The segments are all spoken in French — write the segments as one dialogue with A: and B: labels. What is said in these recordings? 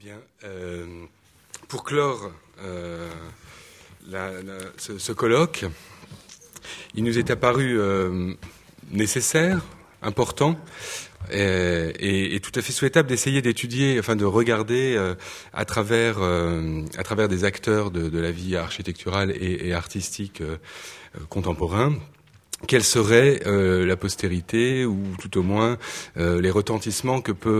A: Bien, pour clore ce colloque, il nous est apparu nécessaire, important et tout à fait souhaitable d'essayer d'étudier, enfin de regarder à travers des acteurs de la vie architecturale et artistique contemporain, quelle serait la postérité ou tout au moins les retentissements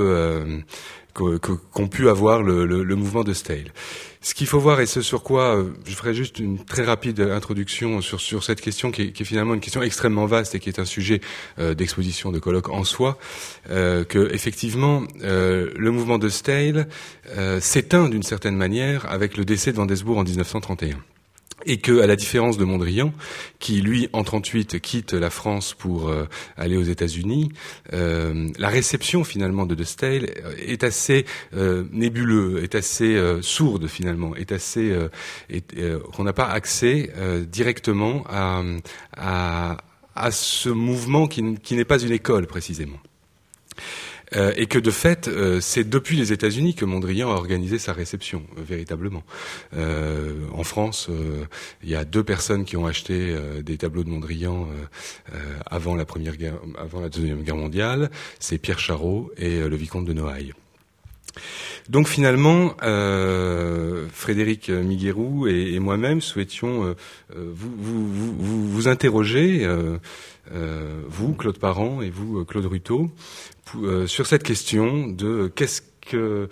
A: qu'ont pu avoir le mouvement de Stahel. Ce qu'il faut voir et ce sur quoi je ferai juste une très rapide introduction sur cette question qui est finalement une question extrêmement vaste et qui est un sujet d'exposition, de colloque en soi, que effectivement le mouvement de Stahel s'éteint d'une certaine manière avec le décès de Van Desbourg en 1931. Et que, à la différence de Mondrian, qui lui en 38 quitte la France pour aller aux États-Unis, la réception finalement de Stahel est assez nébuleuse, est assez sourde finalement, est assez qu'on n'a pas accès directement à ce mouvement qui n'est pas une école précisément. Et que de fait, c'est depuis les États-Unis que Mondrian a organisé sa réception, véritablement. En France, il y a 2 personnes qui ont acheté des tableaux de Mondrian avant la Deuxième Guerre mondiale, c'est Pierre Charot et le vicomte de Noailles. Donc finalement, Frédéric Miguerou et moi-même souhaitions vous interroger, vous, Claude Parent, et vous, Claude Ruteau, sur cette question de qu'est-ce que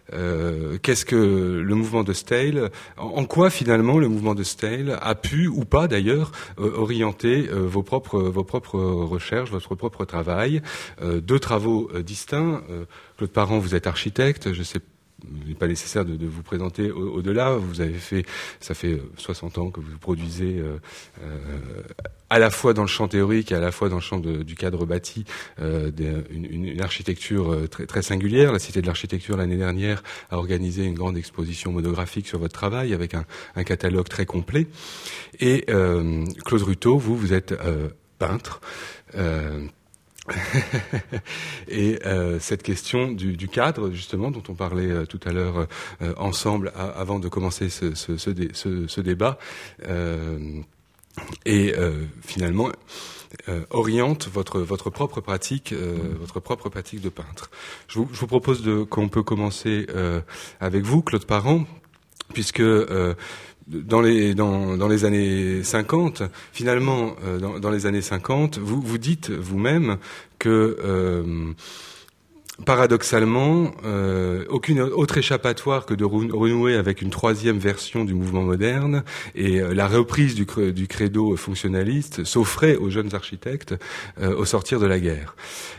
A: le mouvement de Stahel, en quoi finalement le mouvement de Stahel a pu ou pas d'ailleurs orienter vos propres recherches, votre propre travail, 2 travaux distincts. Claude Parent, vous êtes architecte, je sais. Il n'est pas nécessaire de vous présenter au-delà. Ça fait 60 ans que vous produisez à la fois dans le champ théorique et à la fois dans le champ du cadre bâti une architecture très, très singulière. La Cité de l'Architecture l'année dernière a organisé une grande exposition monographique sur votre travail avec un catalogue très complet. Et Claude Ruteau, vous êtes peintre. Et cette question du cadre, justement, dont on parlait tout à l'heure ensemble avant de commencer ce débat, finalement oriente votre propre pratique de peintre. Je vous propose qu'on peut commencer avec vous, Claude Parent, puisque dans les années 50, finalement, dans les années 50, vous dites vous-même que paradoxalement, aucune autre échappatoire que de renouer avec une 3e version du mouvement moderne et la reprise du credo fonctionnaliste s'offrait aux jeunes architectes au sortir de la guerre.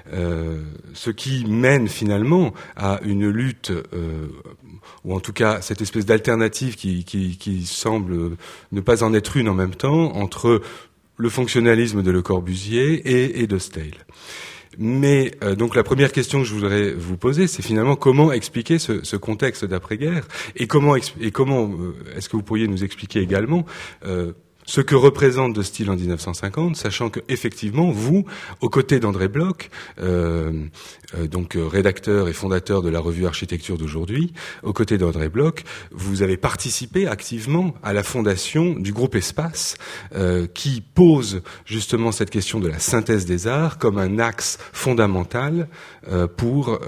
A: Ce qui mène finalement à une lutte, ou en tout cas cette espèce d'alternative qui semble ne pas en être une en même temps, entre le fonctionnalisme de Le Corbusier et de Stahel. Mais donc la première question que je voudrais vous poser, c'est finalement comment expliquer ce contexte d'après-guerre et comment est-ce que vous pourriez nous expliquer également ce que représente de Stahel en 1950, sachant que effectivement vous, aux côtés d'André Bloch, donc rédacteur et fondateur de la revue Architecture d'aujourd'hui, aux côtés d'André Bloch, vous avez participé activement à la fondation du groupe Espace, qui pose justement cette question de la synthèse des arts comme un axe fondamental pour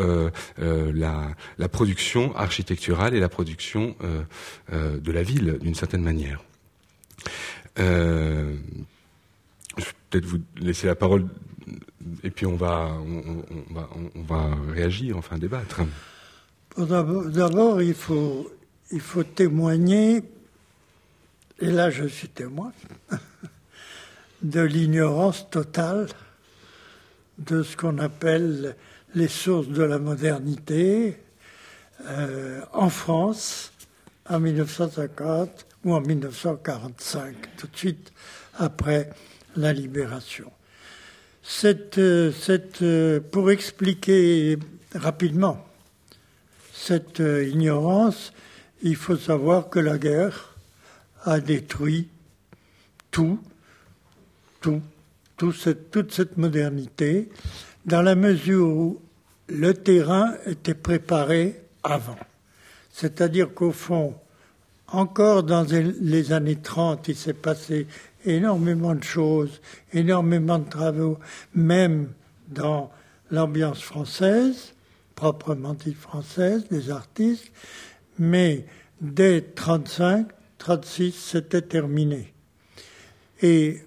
A: la production architecturale et la production de la ville d'une certaine manière. Je vais peut-être vous laisser la parole et puis on va réagir, enfin débattre.
B: D'abord, il faut témoigner, et là je suis témoin, de l'ignorance totale de ce qu'on appelle les sources de la modernité en France en 1950 ou en 1945, tout de suite après la libération. Pour expliquer rapidement cette ignorance, il faut savoir que la guerre a détruit toute cette modernité, dans la mesure où le terrain était préparé avant. C'est-à-dire qu'au fond, encore dans les années 30, il s'est passé énormément de choses, énormément de travaux, même dans l'ambiance française, proprement dit française, des artistes, mais dès 35, 36, c'était terminé. Et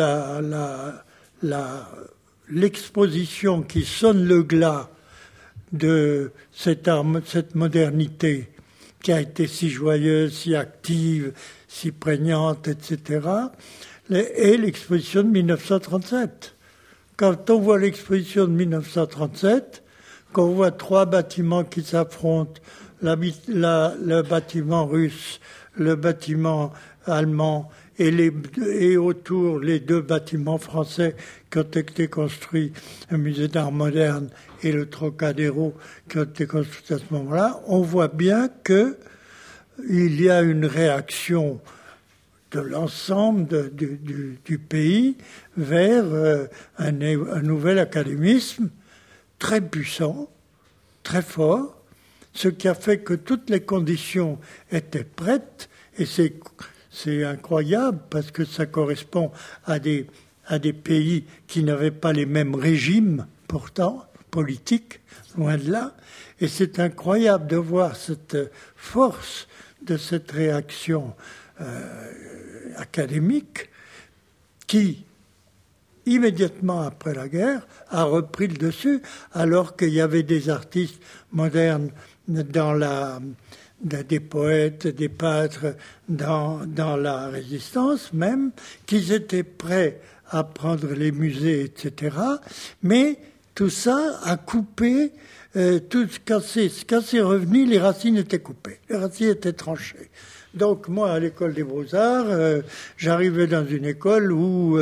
B: l'exposition qui sonne le glas de cette modernité qui a été si joyeuse, si active, si prégnante, etc., est l'exposition de 1937. Quand on voit l'exposition de 1937, qu'on voit 3 bâtiments qui s'affrontent, le bâtiment russe, le bâtiment allemand et autour les 2 bâtiments français qui ont été construits, le musée d'art moderne et le Trocadéro qui ont été construits à ce moment-là, on voit bien qu'il y a une réaction de l'ensemble du pays vers un nouvel académisme très puissant, très fort, ce qui a fait que toutes les conditions étaient prêtes, et c'est incroyable parce que ça correspond à des pays qui n'avaient pas les mêmes régimes, pourtant, politiques, loin de là, et c'est incroyable de voir cette force de cette réaction académique qui, immédiatement après la guerre, a repris le dessus, alors qu'il y avait des artistes modernes des poètes, des peintres dans la Résistance même, qui étaient prêts à prendre les musées, etc. Mais tout ça a coupé, quand c'est revenu, les racines étaient coupées, les racines étaient tranchées. Donc moi, à l'école des Beaux-Arts, j'arrivais dans une école où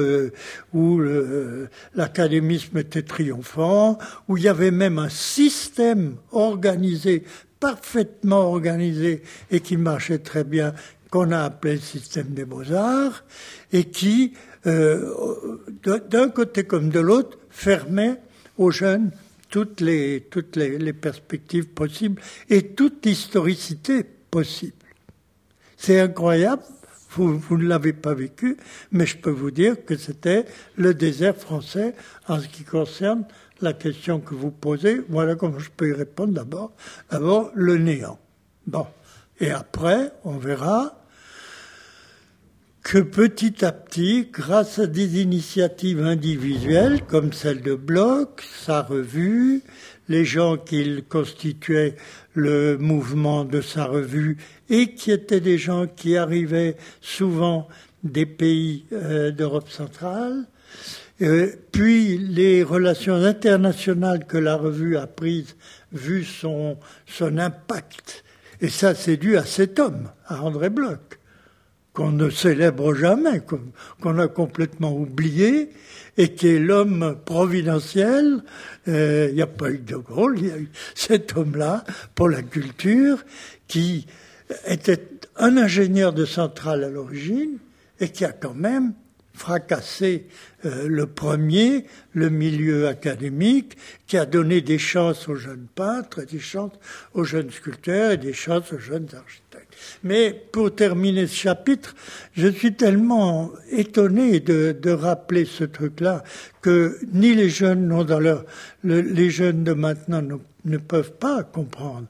B: l'académisme était triomphant, où il y avait même un système organisé, parfaitement organisé, et qui marchait très bien, qu'on a appelé le système des Beaux-Arts, et qui, d'un côté comme de l'autre, fermait aux jeunes toutes les perspectives possibles et toute l'historicité possible. C'est incroyable, vous ne l'avez pas vécu, mais je peux vous dire que c'était le désert français en ce qui concerne la question que vous posez. Voilà comment je peux y répondre d'abord. D'abord, le néant. Bon. Et après, on verra que petit à petit, grâce à des initiatives individuelles, comme celle de Bloch, sa revue, les gens qui constituaient le mouvement de sa revue et qui étaient des gens qui arrivaient souvent des pays d'Europe centrale, puis les relations internationales que la revue a prises, vu son impact. Et ça, c'est dû à cet homme, à André Bloch, qu'on ne célèbre jamais, qu'on a complètement oublié, et qui est l'homme providentiel. Il n'y a pas eu de Gaulle, il y a eu cet homme-là pour la culture, qui était un ingénieur de centrale à l'origine, et qui a quand même fracassé le milieu académique, qui a donné des chances aux jeunes peintres, des chances aux jeunes sculpteurs et des chances aux jeunes architectes. Mais pour terminer ce chapitre, je suis tellement étonné de rappeler ce truc-là que ni les jeunes les jeunes de maintenant ne peuvent pas comprendre.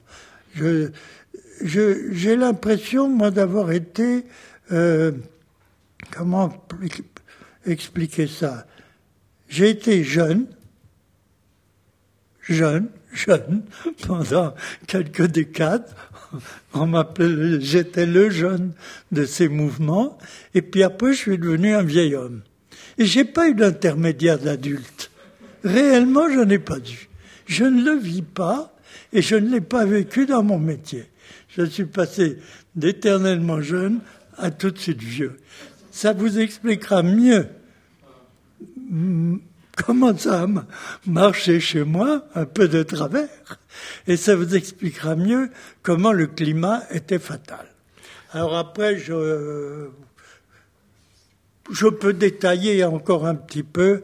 B: J'ai l'impression, moi, d'avoir été comment expliquer ça? J'ai été jeune, pendant quelques décades. J'étais le jeune de ces mouvements. Et puis après, je suis devenu un vieil homme. Et j'ai pas eu d'intermédiaire d'adulte. Réellement, je n'ai pas dû. Je ne le vis pas et je ne l'ai pas vécu dans mon métier. Je suis passé d'éternellement jeune à tout de suite vieux. Ça vous expliquera mieux comment ça a marché chez moi, un peu de travers, et ça vous expliquera mieux comment le climat était fatal. Alors après, je peux détailler encore un petit peu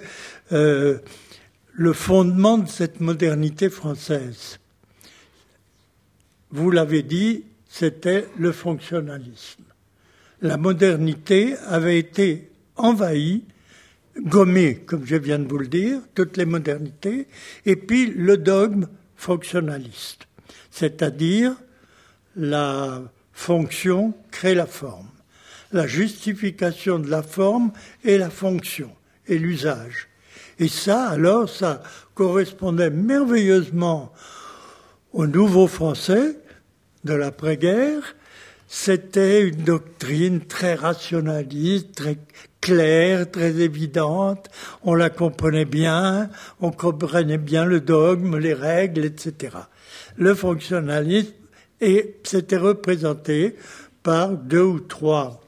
B: le fondement de cette modernité française. Vous l'avez dit, c'était le fonctionnalisme. La modernité avait été envahie, gommée, comme je viens de vous le dire, toutes les modernités, et puis le dogme fonctionnaliste, c'est-à-dire la fonction crée la forme, la justification de la forme est la fonction et l'usage. Et ça, alors, ça correspondait merveilleusement au nouveau français de l'après-guerre. C'était une doctrine très rationaliste, très claire, très évidente. On la comprenait bien, on comprenait bien le dogme, les règles, etc. Le fonctionnalisme, et c'était représenté par deux ou trois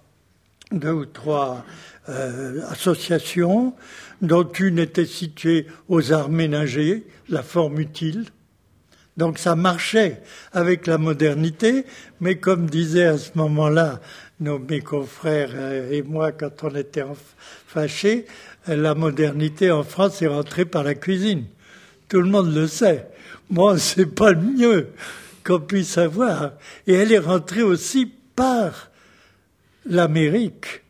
B: associations, dont une était située aux arts ménagers, la forme utile. Donc ça marchait avec la modernité, mais comme disaient à ce moment-là mes confrères et moi quand on était fâchés, la modernité en France est rentrée par la cuisine. Tout le monde le sait. Moi, c'est pas le mieux qu'on puisse avoir. Et elle est rentrée aussi par l'Amérique.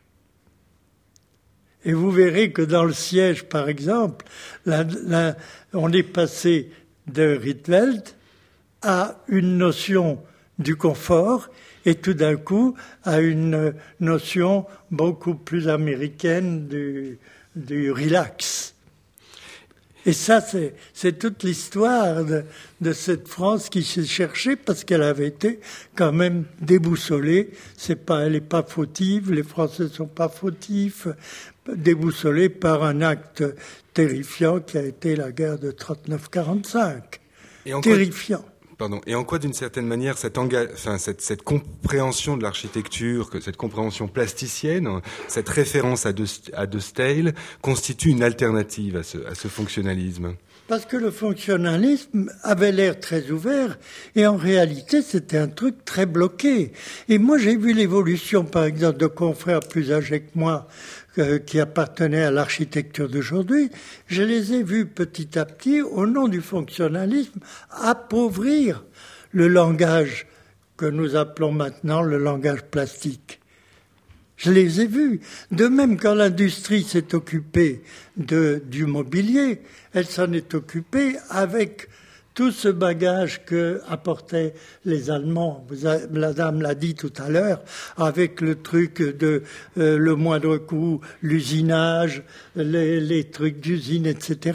B: Et vous verrez que dans le siège, par exemple, on est passé de Rietveld à une notion du confort et tout d'un coup à une notion beaucoup plus américaine du relax. Et ça, c'est toute l'histoire de cette France qui s'est cherchée parce qu'elle avait été quand même déboussolée. Elle n'est pas fautive, les Français ne sont pas fautifs, déboussolée par un acte terrifiant qui a été la guerre de 39-45. Terrifiant.
A: Et en quoi, d'une certaine manière, cette compréhension de l'architecture, cette compréhension plasticienne, cette référence à De Stijl, constitue une alternative à ce fonctionnalisme?
B: Parce que le fonctionnalisme avait l'air très ouvert et en réalité c'était un truc très bloqué. Et moi j'ai vu l'évolution par exemple de confrères plus âgés que moi qui appartenaient à l'architecture d'aujourd'hui. Je les ai vus petit à petit au nom du fonctionnalisme appauvrir le langage que nous appelons maintenant le langage plastique. Je les ai vus. De même, quand l'industrie s'est occupée du mobilier, elle s'en est occupée avec tout ce bagage que apportaient les Allemands. Madame l'a dit tout à l'heure, avec le truc de le moindre coût, l'usinage, les trucs d'usine, etc.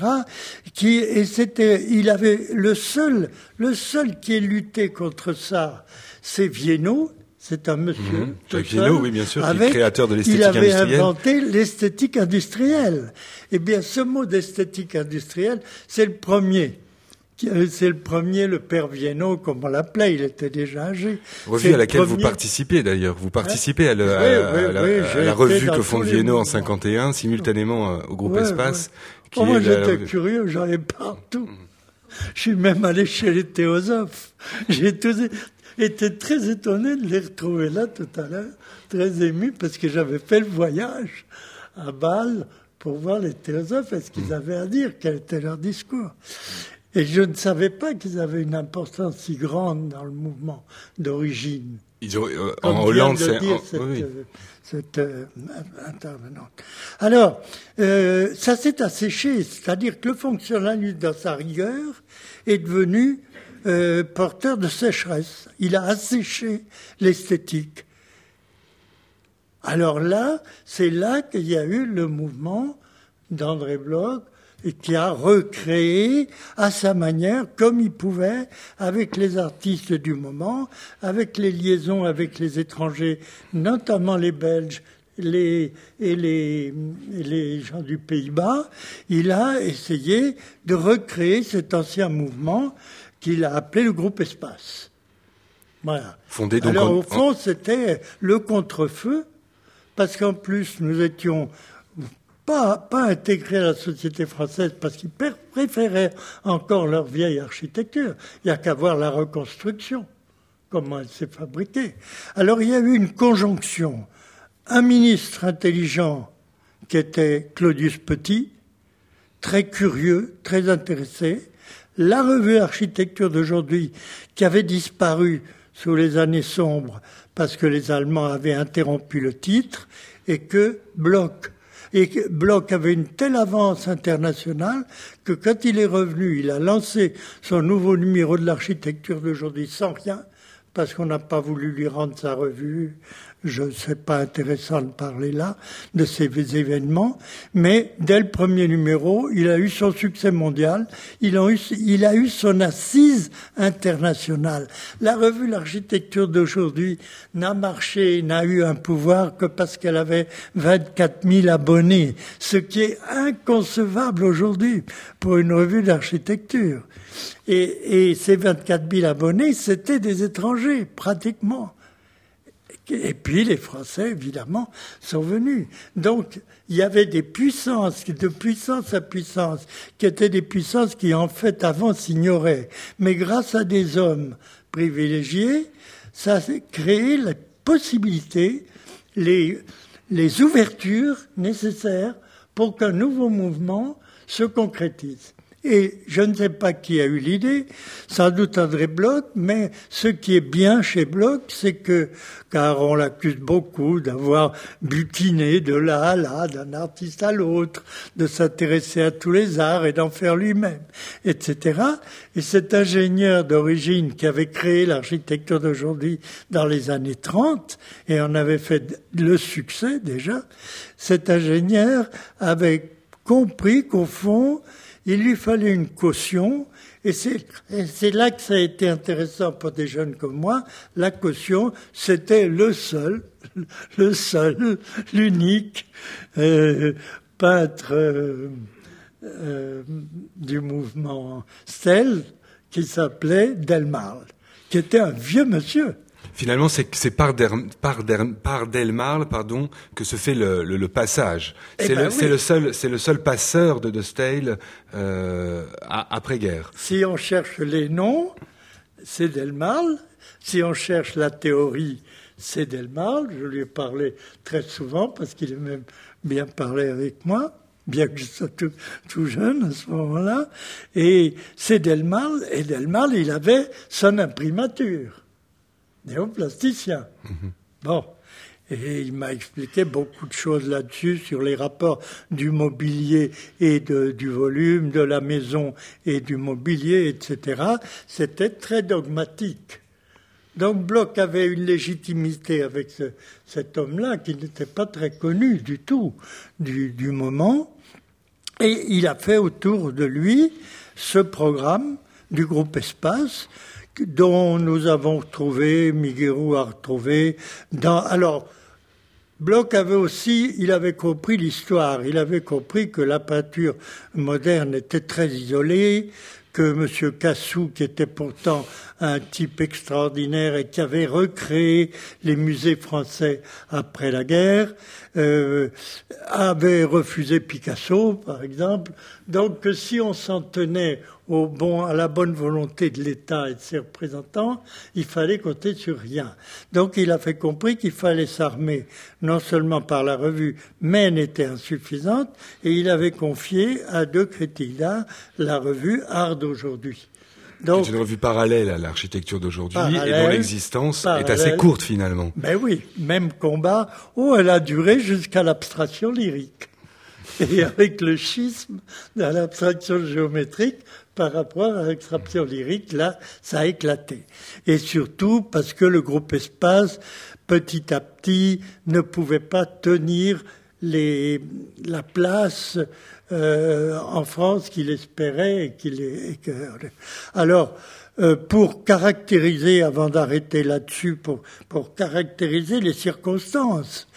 B: Il avait le seul qui ait lutté contre ça, c'est Viennot. C'est un monsieur.
A: Jacques Viennot, oui, bien sûr, qui est créateur de l'esthétique industrielle.
B: Il avait inventé l'esthétique industrielle. Eh bien, ce mot d'esthétique industrielle, c'est le premier. Le père Viennot, comme on l'appelait, il était déjà âgé.
A: Revue à laquelle vous participez d'ailleurs. Vous participez à la revue que fonde Viennot en 51, simultanément au groupe Espace.
B: Moi, j'étais curieux, j'en ai partout. Je suis même allé chez les théosophes. J'ai été très étonné de les retrouver là tout à l'heure, très ému, parce que j'avais fait le voyage à Bâle pour voir les théosophes et ce qu'ils avaient à dire, quel était leur discours. Et je ne savais pas qu'ils avaient une importance si grande dans le mouvement d'origine.
A: En Hollande,
B: cette intervenante. Alors, ça s'est asséché, c'est-à-dire que le fonctionnalisme, dans sa rigueur, est devenu porteur de sécheresse. Il a asséché l'esthétique. Alors là, c'est là qu'il y a eu le mouvement d'André Bloch et qui a recréé à sa manière, comme il pouvait, avec les artistes du moment, avec les liaisons avec les étrangers, notamment les Belges et les gens du Pays-Bas, il a essayé de recréer cet ancien mouvement qu'il a appelé le groupe Espace. Voilà.
A: Fondé donc
B: alors au fond, c'était le contre-feu, parce qu'en plus, nous étions pas intégrés à la société française, parce qu'ils préféraient encore leur vieille architecture. Il n'y a qu'à voir la reconstruction, comment elle s'est fabriquée. Alors il y a eu une conjonction. Un ministre intelligent, qui était Claudius Petit, très curieux, très intéressé. La revue Architecture d'aujourd'hui, qui avait disparu sous les années sombres, parce que les Allemands avaient interrompu le titre, et que Bloch avait une telle avance internationale que quand il est revenu, il a lancé son nouveau numéro de l'architecture d'aujourd'hui sans rien, parce qu'on n'a pas voulu lui rendre sa revue. Je sais pas intéressant de parler là de ces événements, mais dès le premier numéro, il a eu son succès mondial, il a eu son assise internationale. La revue L'Architecture d'aujourd'hui n'a eu un pouvoir que parce qu'elle avait 24 000 abonnés, ce qui est inconcevable aujourd'hui pour une revue d'architecture. Et ces 24 000 abonnés, c'était des étrangers, pratiquement. Et puis les Français, évidemment, sont venus. Donc, il y avait des puissances, de puissance à puissance, qui étaient des puissances qui, en fait, avant s'ignoraient. Mais grâce à des hommes privilégiés, ça a créé la possibilité, les ouvertures nécessaires pour qu'un nouveau mouvement se concrétise. Et je ne sais pas qui a eu l'idée, sans doute André Bloch, mais ce qui est bien chez Bloch, c'est que, car on l'accuse beaucoup d'avoir butiné de là à là, d'un artiste à l'autre, de s'intéresser à tous les arts et d'en faire lui-même, etc. Et cet ingénieur d'origine qui avait créé l'architecture d'aujourd'hui dans les années 30, et en avait fait le succès déjà, cet ingénieur avait compris qu'au fond, il lui fallait une caution, et c'est là que ça a été intéressant pour des jeunes comme moi. La caution, c'était l'unique peintre du mouvement Stel qui s'appelait Delmarle, qui était un vieux monsieur.
A: Finalement, c'est par Delmarle, que se fait le passage. C'est le seul passeur de Staël après-guerre.
B: Si on cherche les noms, c'est Delmarle. Si on cherche la théorie, c'est Delmarle. Je lui ai parlé très souvent parce qu'il aime même bien parler avec moi, bien que je sois tout jeune à ce moment-là. Et c'est Delmarle. Et Delmarle, il avait son imprimatur. Néoplasticien. Bon. Et il m'a expliqué beaucoup de choses là-dessus, sur les rapports du mobilier et du volume, de la maison et du mobilier, etc. C'était très dogmatique. Donc Bloch avait une légitimité avec cet homme-là qui n'était pas très connu du tout du moment. Et il a fait autour de lui ce programme du groupe Espace, dont nous avons retrouvé, Miguerou a retrouvé. Alors, Bloch il avait compris l'histoire. Il avait compris que la peinture moderne était très isolée, que M. Cassou, qui était pourtant un type extraordinaire et qui avait recréé les musées français après la guerre, avait refusé Picasso, par exemple. Donc, si on s'en tenait à la bonne volonté de l'État et de ses représentants, il fallait compter sur rien. Donc il a fait compris qu'il fallait s'armer non seulement par la revue, mais elle était insuffisante, et il avait confié à 2 critiques d'art la revue Art d'aujourd'hui.
A: Donc, c'est une revue parallèle à l'architecture d'aujourd'hui et dont l'existence est assez courte finalement.
B: Ben oui, même combat. Elle a duré jusqu'à l'abstraction lyrique. Et avec le schisme de l'abstraction géométrique par rapport à l'abstraction lyrique, là, ça a éclaté. Et surtout parce que le groupe Espace, petit à petit, ne pouvait pas tenir la place en France qu'il espérait. Alors, pour caractériser, avant d'arrêter là-dessus, pour caractériser les circonstances,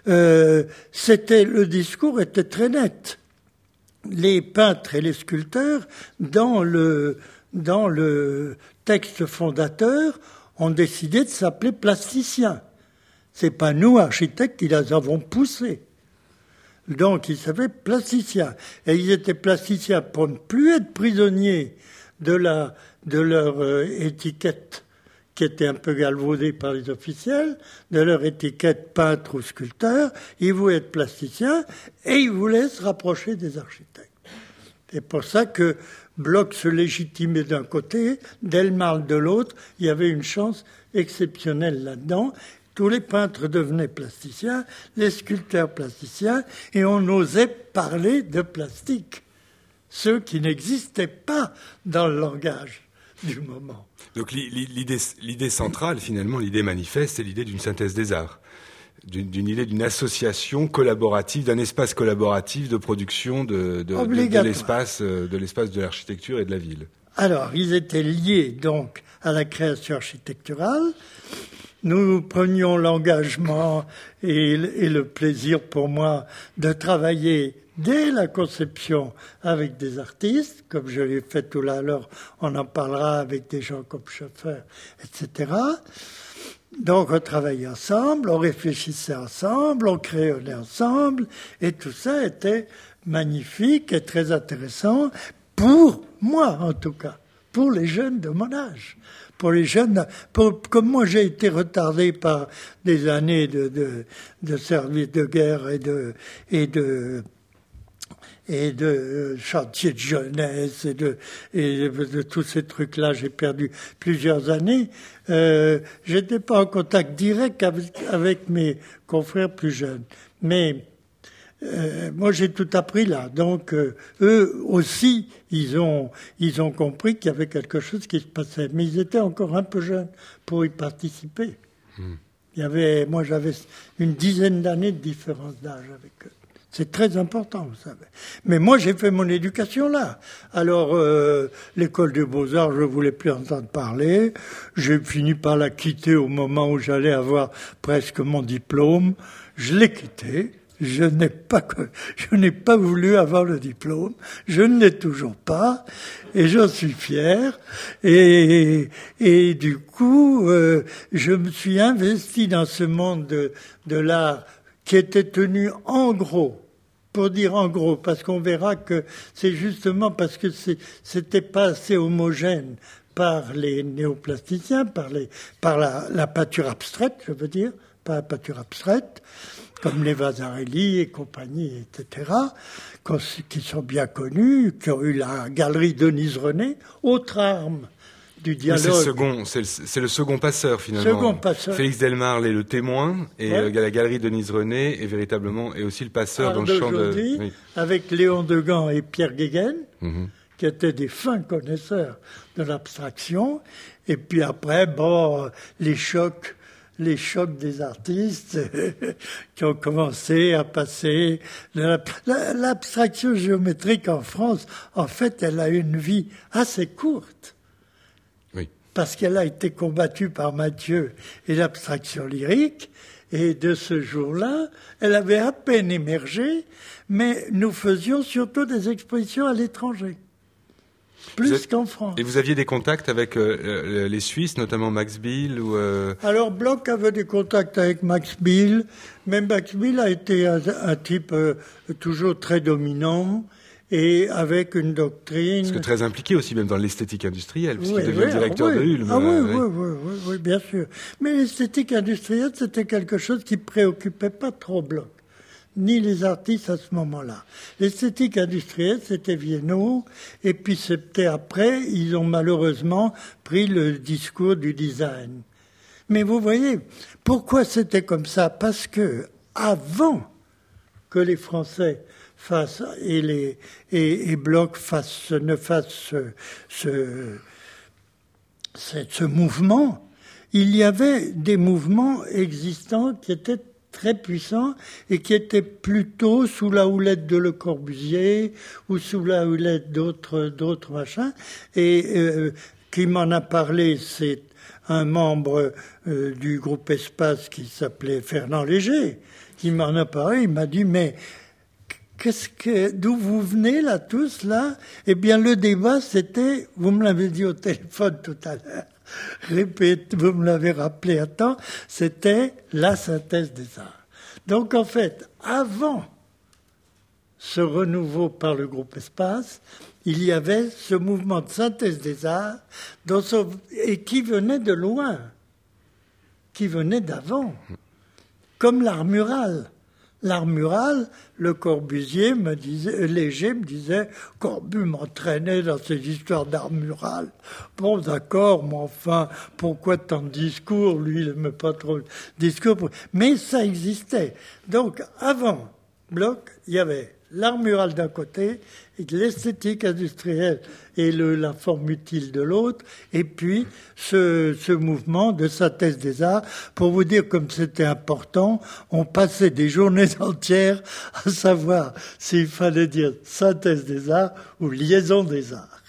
B: le discours était très net. Les peintres et les sculpteurs, dans le texte fondateur, ont décidé de s'appeler plasticiens. C'est pas nous, architectes, qui les avons poussés. Donc, ils s'appelaient plasticiens. Et ils étaient plasticiens pour ne plus être prisonniers de leur étiquette, qui était un peu galvaudée par les officiels, de leur étiquette peintre ou sculpteur. Ils voulaient être plasticiens et ils voulaient se rapprocher des architectes. C'est pour ça que Bloch se légitimait d'un côté, Delmarle de l'autre. Il y avait une chance exceptionnelle là-dedans. Tous les peintres devenaient plasticiens, les sculpteurs plasticiens, et on osait parler de plastique, ceux qui n'existaient pas dans le langage du moment.
A: Donc l'idée centrale, finalement, l'idée manifeste, c'est l'idée d'une synthèse des arts, d'une idée d'une association collaborative, d'un espace collaboratif de production de l'espace de l'architecture et de la ville.
B: Alors, ils étaient liés donc à la création architecturale. Nous prenions l'engagement et le plaisir pour moi de travailler dès la conception avec des artistes, comme je l'ai fait tout à l'heure, on en parlera avec des gens comme Schoeffer, etc. Donc on travaillait ensemble, on réfléchissait ensemble, on créait ensemble, et tout ça était magnifique et très intéressant, pour moi en tout cas, pour les jeunes de mon âge. Pour les jeunes, comme moi j'ai été retardé par des années de service de guerre et de chantier de jeunesse et de tous ces trucs-là, j'ai perdu plusieurs années. J'étais pas en contact direct avec mes confrères plus jeunes, mais moi j'ai tout appris là. Donc eux aussi, ils ont compris qu'il y avait quelque chose qui se passait, mais ils étaient encore un peu jeunes pour y participer. Moi j'avais une dizaine d'années de différence d'âge avec eux. C'est très important, vous savez. Mais moi, j'ai fait mon éducation là. Alors, l'école des Beaux-Arts, je ne voulais plus entendre parler. J'ai fini par la quitter au moment où j'allais avoir presque mon diplôme. Je l'ai quitté. Je n'ai pas voulu avoir le diplôme. Je ne l'ai toujours pas. Et j'en suis fier. Et du coup, je me suis investi dans ce monde de l'art qui était tenu en gros, pour dire en gros, parce qu'on verra que c'est justement parce que c'était pas assez homogène par les néoplasticiens, par la peinture abstraite, je veux dire, pas la peinture abstraite, comme les Vasarely et compagnie, etc., qui sont bien connus, qui ont eu la galerie Denise René, autre arme du dialogue.
A: C'est le second passeur, finalement. Félix Delmarle est le témoin, et la galerie Denise René est véritablement aussi le passeur dans le champ de...
B: Oui. Avec Léon Degan et Pierre Guéguen, qui étaient des fins connaisseurs de l'abstraction. Et puis après, les chocs des artistes qui ont commencé à passer. L'abstraction géométrique en France, en fait, elle a une vie assez courte. Parce qu'elle a été combattue par Mathieu et l'abstraction lyrique, et de ce jour-là, elle avait à peine émergé, mais nous faisions surtout des expositions à l'étranger, plus qu'en France.
A: Et vous aviez des contacts avec les Suisses, notamment Max Biel
B: Alors Bloch avait des contacts avec Max Biel, mais Max Biel a été un type toujours très dominant, et avec une doctrine...
A: Parce que très impliqué aussi, même dans l'esthétique industrielle, puisqu'il devient directeur de Ulm.
B: Oui, bien sûr. Mais l'esthétique industrielle, c'était quelque chose qui préoccupait pas trop Bloch, ni les artistes à ce moment-là. L'esthétique industrielle, c'était Viennot, et puis c'était après, ils ont malheureusement pris le discours du design. Mais vous voyez, pourquoi c'était comme ça? Parce que, avant que les Français et Bloch ne fassent ce mouvement, il y avait des mouvements existants qui étaient très puissants et qui étaient plutôt sous la houlette de Le Corbusier ou sous la houlette d'autres machins. Et qui m'en a parlé, c'est un membre du groupe Espace qui s'appelait Fernand Léger, qui m'en a parlé. Il m'a dit, mais d'où vous venez là tous là? Eh bien le débat c'était, vous me l'avez dit au téléphone tout à l'heure, vous me l'avez rappelé à temps, c'était la synthèse des arts. Donc en fait, avant ce renouveau par le groupe Espace, il y avait ce mouvement de synthèse des arts et qui venait de loin, qui venait d'avant, comme l'art mural. l'art mural, le Corbusier Léger me disait, Corbu m'entraînait dans ces histoires d'art mural. Bon, d'accord, mais enfin, pourquoi tant de discours? Lui, il n'aimait pas trop le discours. Mais ça existait. Donc, avant Bloch, il y avait l'art mural d'un côté, et l'esthétique industrielle et la forme utile de l'autre, et puis ce mouvement de synthèse des arts. Pour vous dire comme c'était important, on passait des journées entières à savoir s'il fallait dire synthèse des arts ou liaison des arts.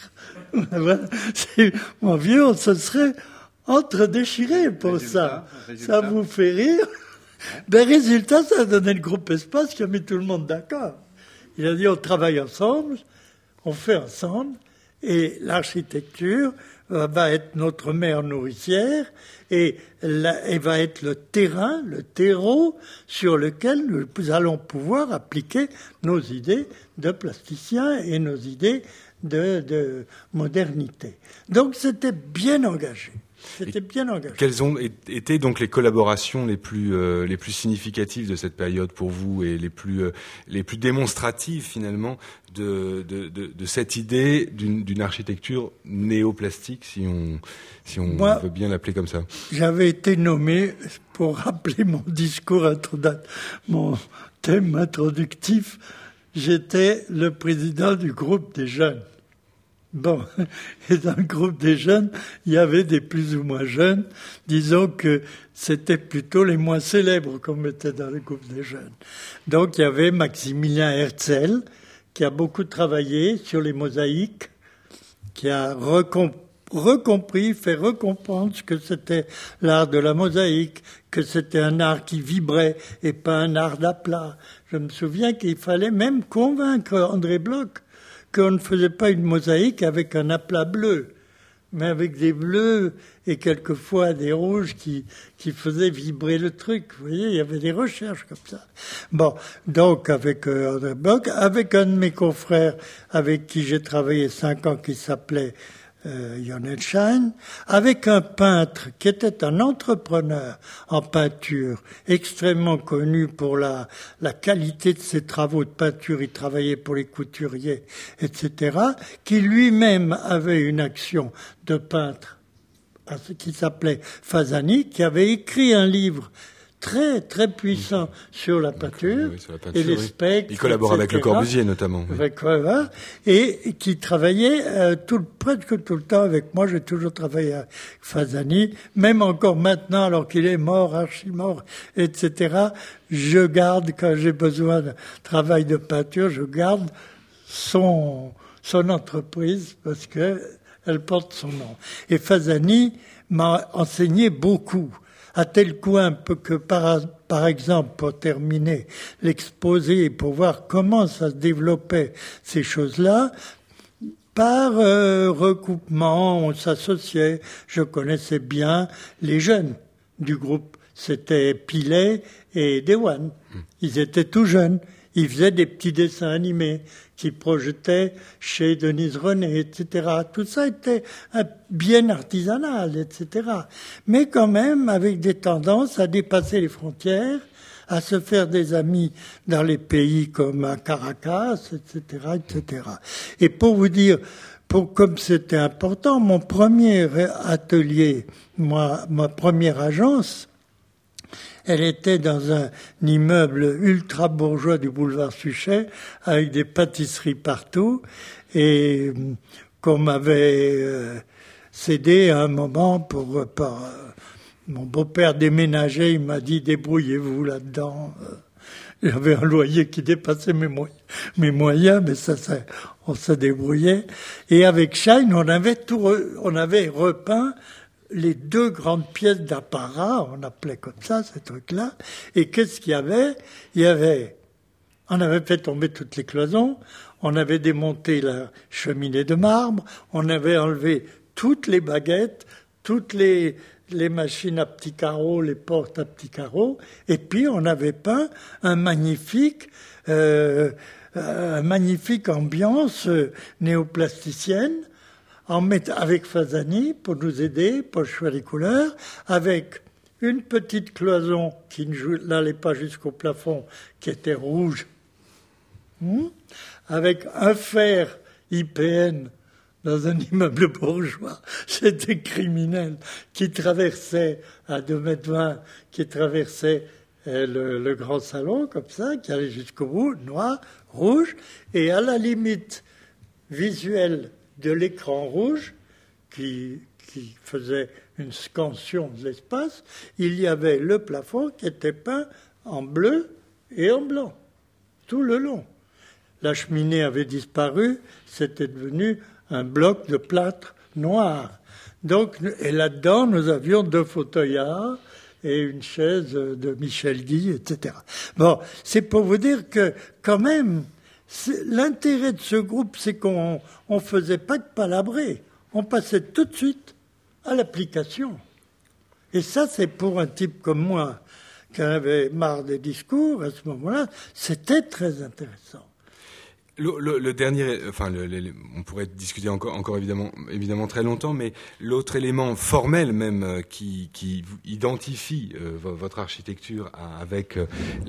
B: Mon vieux, on se serait entre-déchiré pour ça. Ça vous fait rire? Ben, résultat, ça a donné le groupe Espace qui a mis tout le monde d'accord. Il a dit, on travaille ensemble, on fait ensemble, et l'architecture va être notre mère nourricière, et va être le terrain, le terreau sur lequel nous allons pouvoir appliquer nos idées de plasticiens et nos idées de modernité. Donc c'était bien engagé. C'était bien engagé.
A: Quelles ont été donc les collaborations les plus significatives de cette période pour vous et les plus démonstratives finalement de cette idée d'une architecture néoplastique, si on
B: Moi,
A: veut bien l'appeler comme ça?
B: J'avais été nommé, pour rappeler mon discours mon thème introductif, j'étais le président du groupe des jeunes. Bon, et dans le groupe des jeunes, il y avait des plus ou moins jeunes. Disons que c'était plutôt les moins célèbres qu'on mettait dans le groupe des jeunes. Donc il y avait Maximilien Herzl, qui a beaucoup travaillé sur les mosaïques, qui a recompris, fait recomprendre ce que c'était l'art de la mosaïque, que c'était un art qui vibrait et pas un art d'aplat. Je me souviens qu'il fallait même convaincre André Bloch qu'on ne faisait pas une mosaïque avec un aplat bleu, mais avec des bleus et quelquefois des rouges qui faisaient vibrer le truc. Vous voyez, il y avait des recherches comme ça. Bon, donc avec André Bloch, avec un de mes confrères avec qui j'ai travaillé 5 ans qui s'appelait Lionel Schein, avec un peintre qui était un entrepreneur en peinture, extrêmement connu pour la qualité de ses travaux de peinture. Il travaillait pour les couturiers, etc., qui lui-même avait une action de peintre qui s'appelait Fasani, qui avait écrit un livre très très puissant sur la peinture,
A: sur la peinture,
B: et les spectres.
A: Il collabore avec Le Corbusier notamment.
B: Et qui travaillait presque tout le temps avec moi. J'ai toujours travaillé avec Fasani, même encore maintenant, alors qu'il est mort, archi-mort, etc. Je garde, quand j'ai besoin de travail de peinture, je garde son entreprise parce que elle porte son nom. Et Fasani m'a enseigné beaucoup. À tel point que, par exemple, pour terminer l'exposé et pour voir comment ça se développait, ces choses-là, par recoupement, on s'associait. Je connaissais bien les jeunes du groupe. C'était Pilet et Dewan. Ils étaient tout jeunes. Ils faisaient des petits dessins animés qui projetaient chez Denise René, etc. Tout ça était bien artisanal, etc. Mais quand même avec des tendances à dépasser les frontières, à se faire des amis dans les pays comme à Caracas, etc., etc. Et pour vous dire, comme c'était important, mon premier atelier, ma première agence, elle était dans un immeuble ultra bourgeois du boulevard Suchet, avec des pâtisseries partout, et qu'on m'avait cédé à un moment mon beau-père déménageait, il m'a dit débrouillez-vous là-dedans. J'avais un loyer qui dépassait mes moyens, mais on se débrouillait. Et avec Schein, on avait repeint les 2 grandes pièces d'apparat, on appelait comme ça ces trucs-là. Et qu'est-ce qu'il y avait? On avait fait tomber toutes les cloisons, on avait démonté la cheminée de marbre, on avait enlevé toutes les baguettes, toutes les machines à petits carreaux, les portes à petits carreaux, et puis on avait peint un magnifique ambiance néoplasticienne, avec Fasani pour nous aider, pour le choix des couleurs, avec une petite cloison qui n'allait pas jusqu'au plafond, qui était rouge, avec un fer IPN dans un immeuble bourgeois, c'était criminel, qui traversait à 2,20 m, qui traversait le grand salon, comme ça, qui allait jusqu'au bout, noir, rouge, et à la limite visuelle de l'écran rouge, qui faisait une scansion de l'espace, il y avait le plafond qui était peint en bleu et en blanc, tout le long. La cheminée avait disparu, c'était devenu un bloc de plâtre noir. Donc, et là-dedans, nous avions 2 fauteuillards et une chaise de Michel Guy, etc. Bon, c'est pour vous dire que, quand même, l'intérêt de ce groupe, c'est qu'on ne faisait pas de palabrer. On passait tout de suite à l'application. Et ça, c'est pour un type comme moi, qui en avait marre des discours, à ce moment-là, c'était très intéressant.
A: Le dernier, enfin, on pourrait discuter encore évidemment très longtemps, mais l'autre élément formel même qui identifie votre architecture avec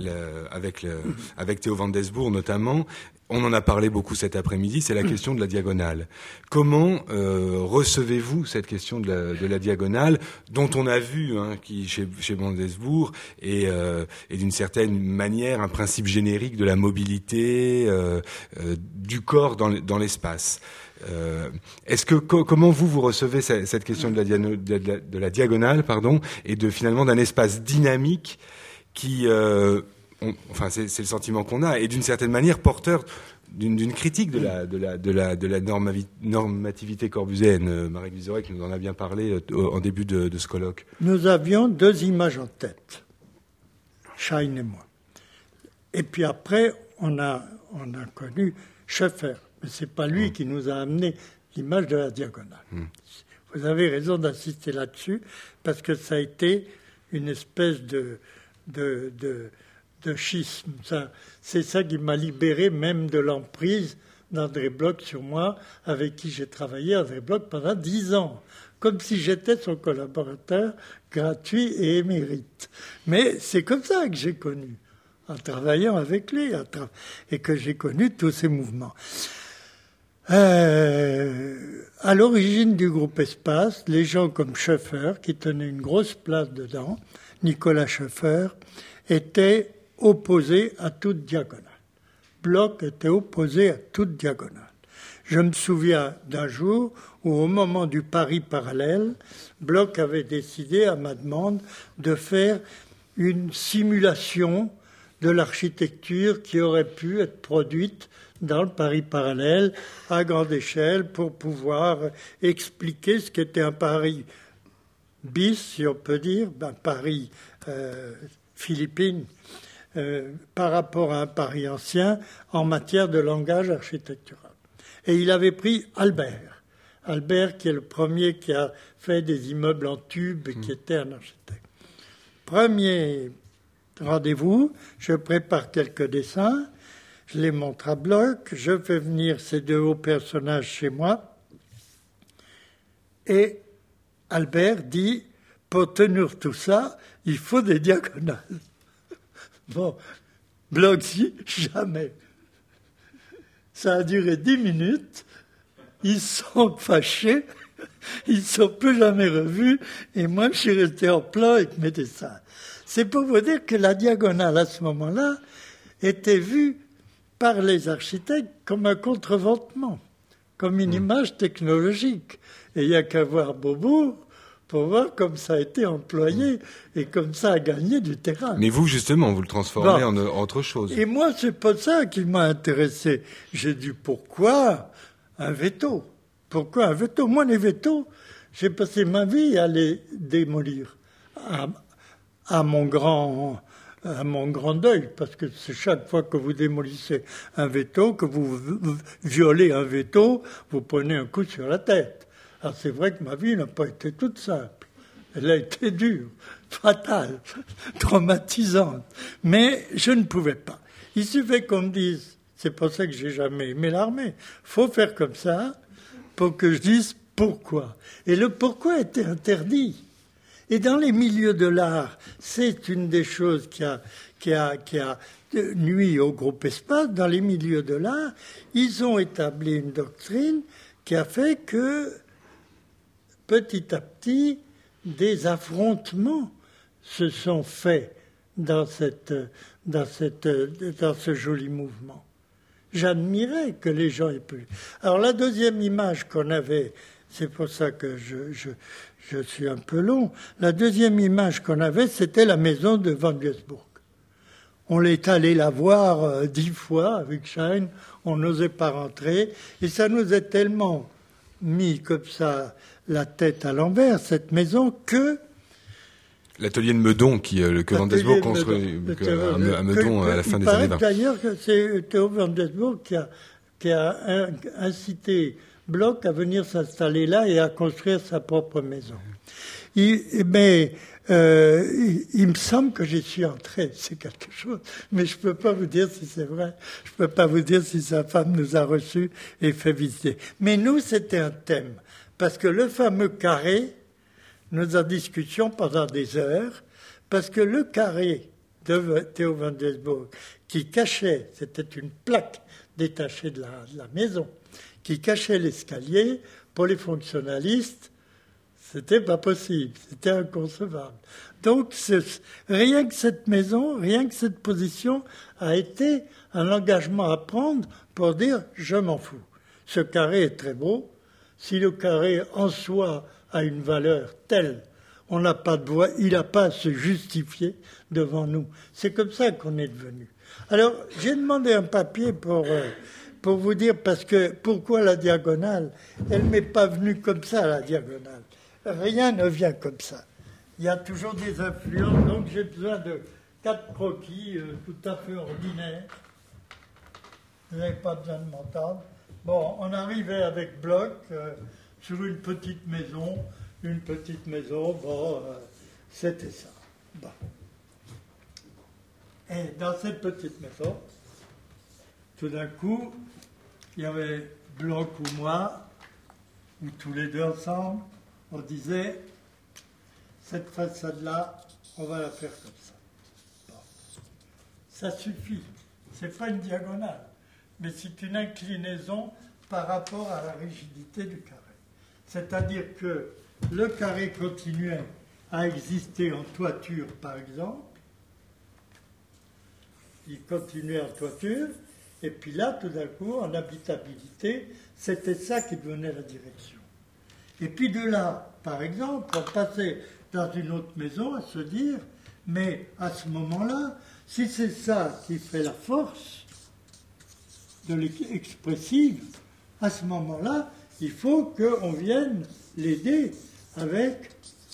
A: Theo van Doesburg notamment, on en a parlé beaucoup cet après-midi, c'est la question de la diagonale. Comment recevez-vous cette question de la diagonale, dont on a vu qui chez van Doesburg et d'une certaine manière un principe générique de la mobilité du corps dans l'espace. Comment vous recevez cette question de la diagonale, et finalement d'un espace dynamique qui c'est le sentiment qu'on a, et d'une certaine manière porteur d'une critique de la normativité corbusienne. Marek Vizorek nous en a bien parlé en début de ce colloque.
B: Nous avions 2 images en tête, Schein et moi. Et puis après, on a connu Schoeffer, mais c'est pas lui qui nous a amené l'image de la diagonale. Vous avez raison d'insister là-dessus, parce que ça a été une espèce de schisme. C'est ça qui m'a libéré même de l'emprise d'André Bloch sur moi, avec qui j'ai travaillé, André Bloch, pendant 10 ans, comme si j'étais son collaborateur gratuit et émérite. Mais c'est comme ça que j'ai connu, en travaillant avec lui, et que j'ai connu tous ces mouvements. À l'origine du groupe Espace, les gens comme Schoeffer, qui tenaient une grosse place dedans, Nicolas Schoeffer, étaient opposés à toute diagonale. Bloch était opposé à toute diagonale. Je me souviens d'un jour où, au moment du Paris parallèle, Bloch avait décidé, à ma demande, de faire une simulation de l'architecture qui aurait pu être produite dans le Paris parallèle à grande échelle pour pouvoir expliquer ce qu'était un Paris bis, si on peut dire, un Paris philippine, par rapport à un Paris ancien en matière de langage architectural. Et il avait pris Albert qui est le premier qui a fait des immeubles en tube et qui était un architecte. Premier rendez-vous, je prépare quelques dessins, je les montre à Bloch, je fais venir ces 2 hauts personnages chez moi, et Albert dit, pour tenir tout ça, il faut des diagonales. Bon, Bloch dit, jamais. Ça a duré 10 minutes, ils sont fâchés, ils ne sont plus jamais revus, et moi je suis resté en plan avec mes dessins. C'est pour vous dire que la diagonale, à ce moment-là, était vue par les architectes comme un contreventement, comme une image technologique. Et il n'y a qu'à voir Beaubourg pour voir comme ça a été employé et comme ça a gagné du terrain.
A: Mais vous, justement, vous le transformez en autre chose.
B: Et moi, c'est pas ça qui m'a intéressé. J'ai dit, pourquoi un veto ? Pourquoi un veto ? Moi, les vétos, j'ai passé ma vie à les démolir. À mon grand deuil, parce que c'est chaque fois que vous démolissez un veto, que vous violez un veto, vous prenez un coup sur la tête. Alors c'est vrai que ma vie n'a pas été toute simple. Elle a été dure, fatale, traumatisante. Mais je ne pouvais pas. Il suffit qu'on me dise, c'est pour ça que j'ai jamais aimé l'armée, faut faire comme ça pour que je dise pourquoi. Et le pourquoi était interdit. Et dans les milieux de l'art, c'est une des choses qui a nuit au groupe Espace. Dans les milieux de l'art, ils ont établi une doctrine qui a fait que, petit à petit, des affrontements se sont faits dans ce joli mouvement. J'admirais que les gens aient pu. Alors la deuxième image qu'on avait, c'est pour ça que je suis un peu long, la deuxième image qu'on avait, c'était la maison de Van Biesbourg. On est allé la voir 10 fois avec Schein, on n'osait pas rentrer, et ça nous a tellement mis comme ça la tête à l'envers, cette maison, que...
A: L'atelier de Meudon, que Van Biesbourg construit à Meudon à la fin des années 20.
B: D'ailleurs que c'est Theo Van Biesbourg qui a incité Bloch à venir s'installer là et à construire sa propre maison. Mais il me semble que j'y suis entré, c'est quelque chose, mais je ne peux pas vous dire si c'est vrai, je ne peux pas vous dire si sa femme nous a reçus et fait visiter. Mais nous, c'était un thème, parce que le fameux carré, nous en discutions pendant des heures, parce que le carré de Theo Van Biesbourg, qui cachait, c'était une plaque détachée de la maison, qui cachait l'escalier, pour les fonctionnalistes, c'était pas possible, c'était inconcevable. Donc, rien que cette maison, rien que cette position a été un engagement à prendre pour dire « je m'en fous ». Ce carré est très beau. Si le carré en soi a une valeur telle, on n'a pas de voix, il n'a pas à se justifier devant nous. C'est comme ça qu'on est devenu. Alors, j'ai demandé un papier pour vous dire, parce que pourquoi la diagonale? Elle ne m'est pas venue comme ça, la diagonale. Rien ne vient comme ça. Il y a toujours des influences, donc j'ai besoin de 4 croquis tout à fait ordinaires. Vous n'avez pas besoin de m'entendre. Bon, on arrivait avec Bloch sur une petite maison, bon, c'était ça. Bon. Et dans cette petite maison, tout d'un coup, il y avait Bloch ou moi, ou tous les deux ensemble, on disait, cette façade-là, on va la faire comme ça. Bon. Ça suffit. C'est pas une diagonale, mais c'est une inclinaison par rapport à la rigidité du carré. C'est-à-dire que le carré continuait à exister en toiture, par exemple. Il continuait en toiture, et puis là, tout d'un coup, en habitabilité, c'était ça qui devenait la direction. Et puis de là, par exemple, on passait dans une autre maison à se dire, mais à ce moment-là, si c'est ça qui fait la force de l'expressive, à ce moment-là, il faut qu'on vienne l'aider avec...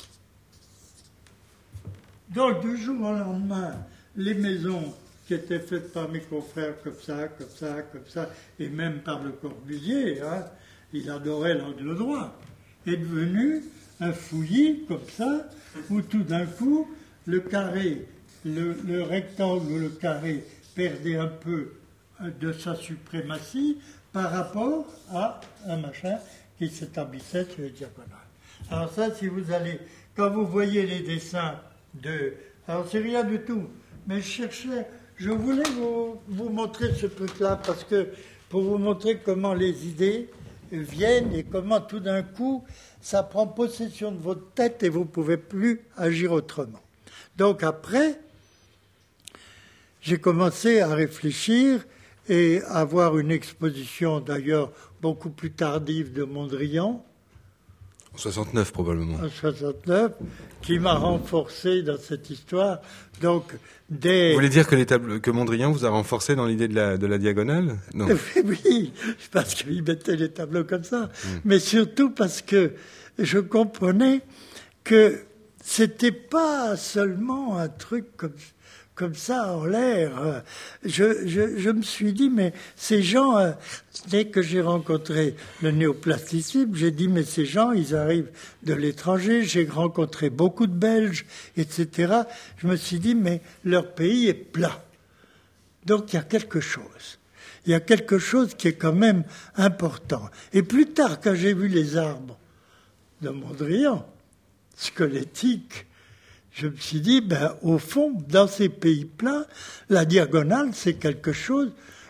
B: Donc, du jour au lendemain, les maisons qui étaient faites par mes confrères comme ça, et même par Le Corbusier, hein, il adorait l'angle droit, est devenu un fouillis comme ça, où tout d'un coup, le carré, le rectangle ou le carré perdait un peu de sa suprématie par rapport à un machin qui s'établissait sur les diagonales. Alors ça, si vous allez, quand vous voyez les dessins de... Alors c'est rien du tout, mais je voulais vous montrer ce truc-là, parce que pour vous montrer comment les idées viennent et comment tout d'un coup, ça prend possession de votre tête et vous ne pouvez plus agir autrement. Donc après, j'ai commencé à réfléchir et à voir une exposition d'ailleurs beaucoup plus tardive de Mondrian.
A: En 69 probablement.
B: En 69, qui m'a renforcé dans cette histoire. Donc,
A: Vous voulez dire que Mondrian vous a renforcé dans l'idée de la diagonale? Non.
B: Oui, parce qu'il mettait les tableaux comme ça. Mais surtout parce que je comprenais que c'était pas seulement un truc comme ça en l'air. Je me suis dit, mais ces gens, dès que j'ai rencontré le néoplasticisme, j'ai dit, mais ces gens, ils arrivent de l'étranger. J'ai rencontré beaucoup de Belges, etc. Je me suis dit, mais leur pays est plat. Donc il y a quelque chose. Il y a quelque chose qui est quand même important. Et plus tard, quand j'ai vu les arbres de Mondrian, squelettique, je me suis dit, au fond, dans ces pays plats, la diagonale, c'est quelque chose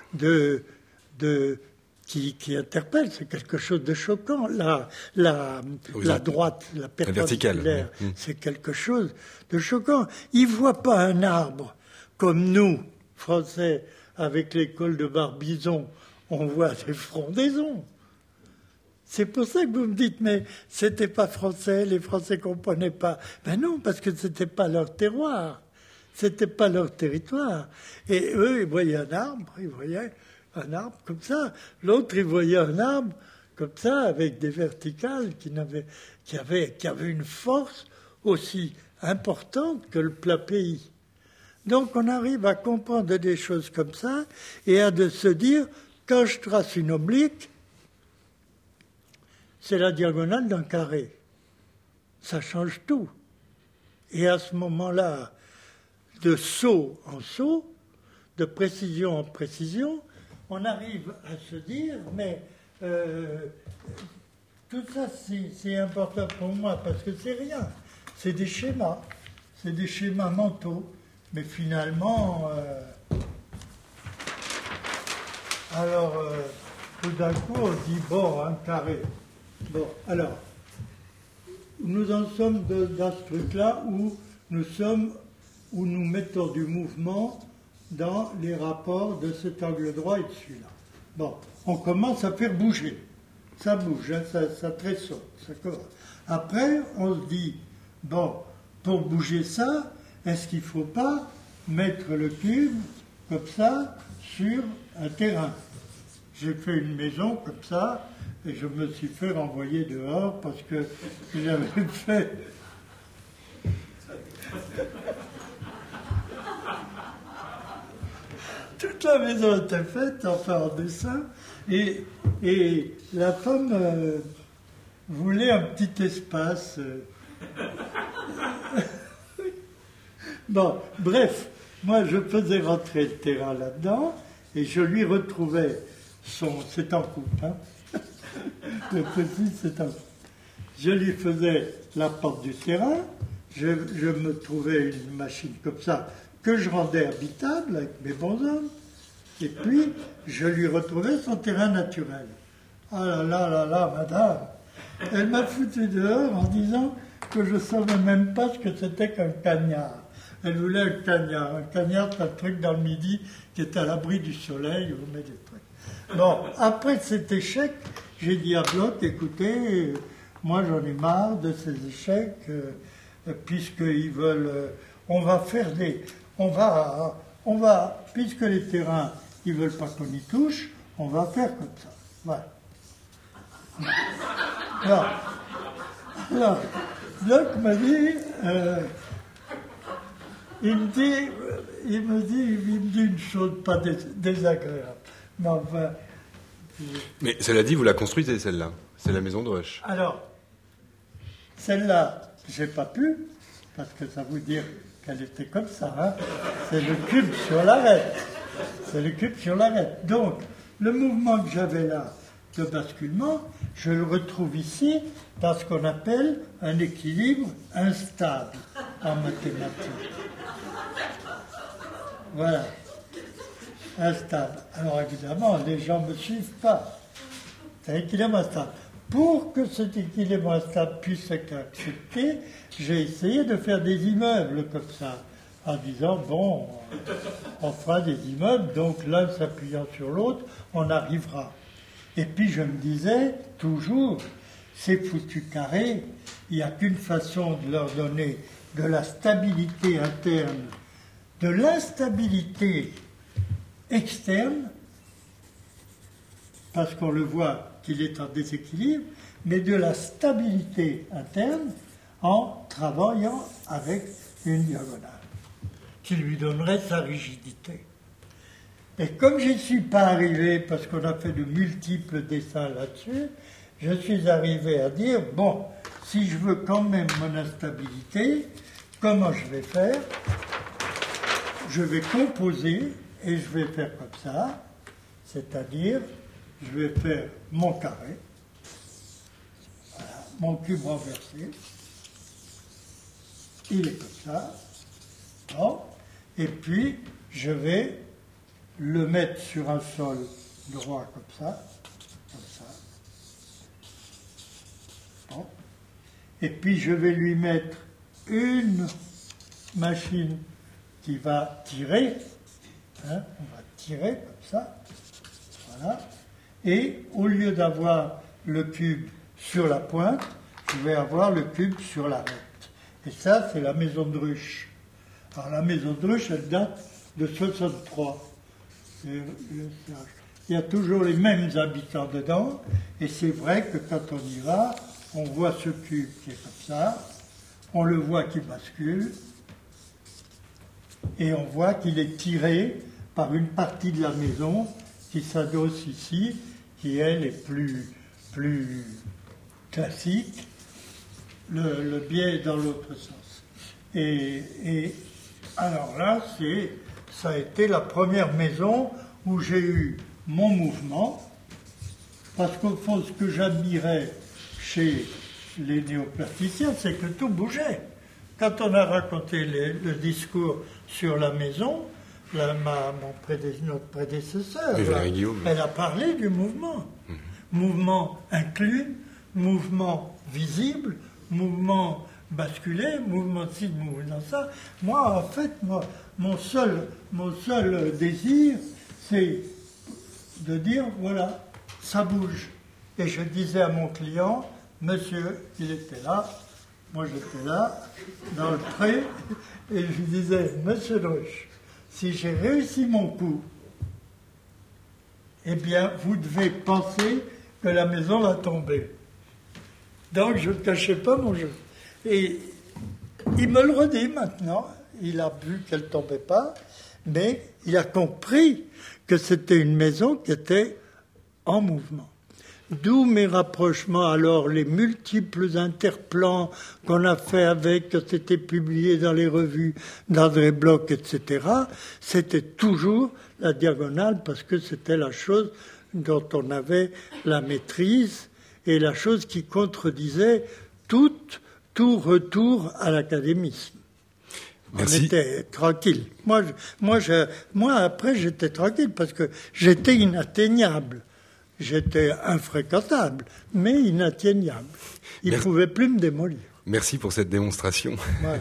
B: qui interpelle, c'est quelque chose de choquant. La droite, la perpendiculaire, c'est quelque chose de choquant. Ils ne voient pas un arbre comme nous, Français, avec l'école de Barbizon, on voit des frondaisons. C'est pour ça que vous me dites, mais c'était pas français, les Français comprenaient pas. Ben non, parce que c'était pas leur terroir, c'était pas leur territoire. Et eux, ils voyaient un arbre comme ça. L'autre, il voyait un arbre comme ça, avec des verticales qui avaient une force aussi importante que le plat pays. Donc on arrive à comprendre des choses comme ça et à de se dire, quand je trace une oblique, c'est la diagonale d'un carré. Ça change tout. Et à ce moment-là, de saut en saut, de précision en précision, on arrive à se dire, mais tout ça c'est important pour moi parce que c'est rien. C'est des schémas mentaux. Mais finalement, tout d'un coup, on dit, bon, un carré. Bon, alors, nous en sommes dans ce truc-là où nous mettons du mouvement dans les rapports de cet angle droit et de celui-là. Bon, on commence à faire bouger. Ça bouge, hein, ça tressaute. Après, on se dit, bon, pour bouger ça, est-ce qu'il ne faut pas mettre le cube comme ça sur un terrain? J'ai fait une maison comme ça et je me suis fait renvoyer dehors parce que j'avais fait... Toute la maison était faite, enfin en dessin, et la femme voulait un petit espace. Bon, bref, moi je faisais rentrer le terrain là-dedans et je lui retrouvais c'est en coupe, hein. Le petit, c'est en coupe. Je lui faisais la porte du terrain, je me trouvais une machine comme ça que je rendais habitable avec mes bonshommes, et puis je lui retrouvais son terrain naturel. Ah là là là là, madame, elle m'a foutu dehors en disant que je ne savais même pas ce que c'était qu'un cagnard. Elle voulait un cagnard. Un cagnard, c'est un truc dans le midi qui est à l'abri du soleil, on met des trucs. Bon, après cet échec, j'ai dit à Bloch, écoutez, moi j'en ai marre de ces échecs, puisqu'ils veulent... on va faire des... On va, puisque les terrains, ils ne veulent pas qu'on y touche, on va faire comme ça. Voilà. Alors, Bloch m'a dit... il me dit une chose pas désagréable. Mais enfin...
A: Mais cela dit, vous la construisez, celle-là. C'est la maison de Rush.
B: Alors, celle-là, j'ai pas pu, parce que ça veut dire qu'elle était comme ça. Hein. C'est le cube sur l'arête. C'est le cube sur l'arête. Donc, le mouvement que j'avais là, de basculement, je le retrouve ici dans ce qu'on appelle un équilibre instable en mathématiques. Voilà. Instable. Alors évidemment, les gens ne me suivent pas. C'est un équilibre instable. Pour que cet équilibre instable puisse être accepté, j'ai essayé de faire des immeubles comme ça, en disant, bon, on fera des immeubles, donc l'un s'appuyant sur l'autre, on arrivera. Et puis je me disais, toujours, ces foutus carrés, il n'y a qu'une façon de leur donner de la stabilité interne, de l'instabilité externe, parce qu'on le voit qu'il est en déséquilibre, mais de la stabilité interne en travaillant avec une diagonale, qui lui donnerait sa rigidité. Et comme je n'y suis pas arrivé, parce qu'on a fait de multiples dessins là-dessus, je suis arrivé à dire, bon, si je veux quand même mon instabilité, comment je vais faire? Je vais composer et je vais faire comme ça, c'est-à-dire, je vais faire mon carré, voilà, mon cube renversé, il est comme ça. Bon. Et puis, je vais le mettre sur un sol droit comme ça. Bon. Et puis, je vais lui mettre une machine qui va tirer. On va tirer comme ça. Voilà. Et au lieu d'avoir le cube sur la pointe, je vais avoir le cube sur l'arête. Et ça, c'est la maison de ruche. Alors la maison de ruche, elle date de 63. Il y a toujours les mêmes habitants dedans. Et c'est vrai que quand on y va, on voit ce cube qui est comme ça. On le voit qui bascule. Et on voit qu'il est tiré par une partie de la maison qui s'adosse ici, qui elle est plus classique. Le biais est dans l'autre sens. Et alors là, ça a été la première maison où j'ai eu mon mouvement, parce qu'au fond, ce que j'admirais chez les néoplasticiens, c'est que tout bougeait. Quand on a raconté le discours sur la maison, notre prédécesseur, elle a parlé du mouvement. Mouvement inclus, mouvement visible, mouvement basculé, mouvement ci, mouvement ça. Moi, en fait, mon seul désir, c'est de dire, voilà, ça bouge. Et je disais à mon client, monsieur, il était là, moi j'étais là, dans le pré, et je disais, monsieur Druche, si j'ai réussi mon coup, eh bien, vous devez penser que la maison va tomber. Donc, je ne cachais pas mon jeu. Et il me le redit maintenant. Il a vu qu'elle ne tombait pas, mais il a compris que c'était une maison qui était en mouvement. D'où mes rapprochements, alors les multiples interplans qu'on a fait avec, que c'était publié dans les revues d'André Bloch, etc. C'était toujours la diagonale parce que c'était la chose dont on avait la maîtrise et la chose qui contredisait tout retour à l'académisme.
A: Merci.
B: On était tranquille. Moi, après, j'étais tranquille parce que j'étais inatteignable. J'étais infréquentable, mais inatteignable. Il ne pouvait plus me démolir.
A: Merci pour cette démonstration.
B: Voilà.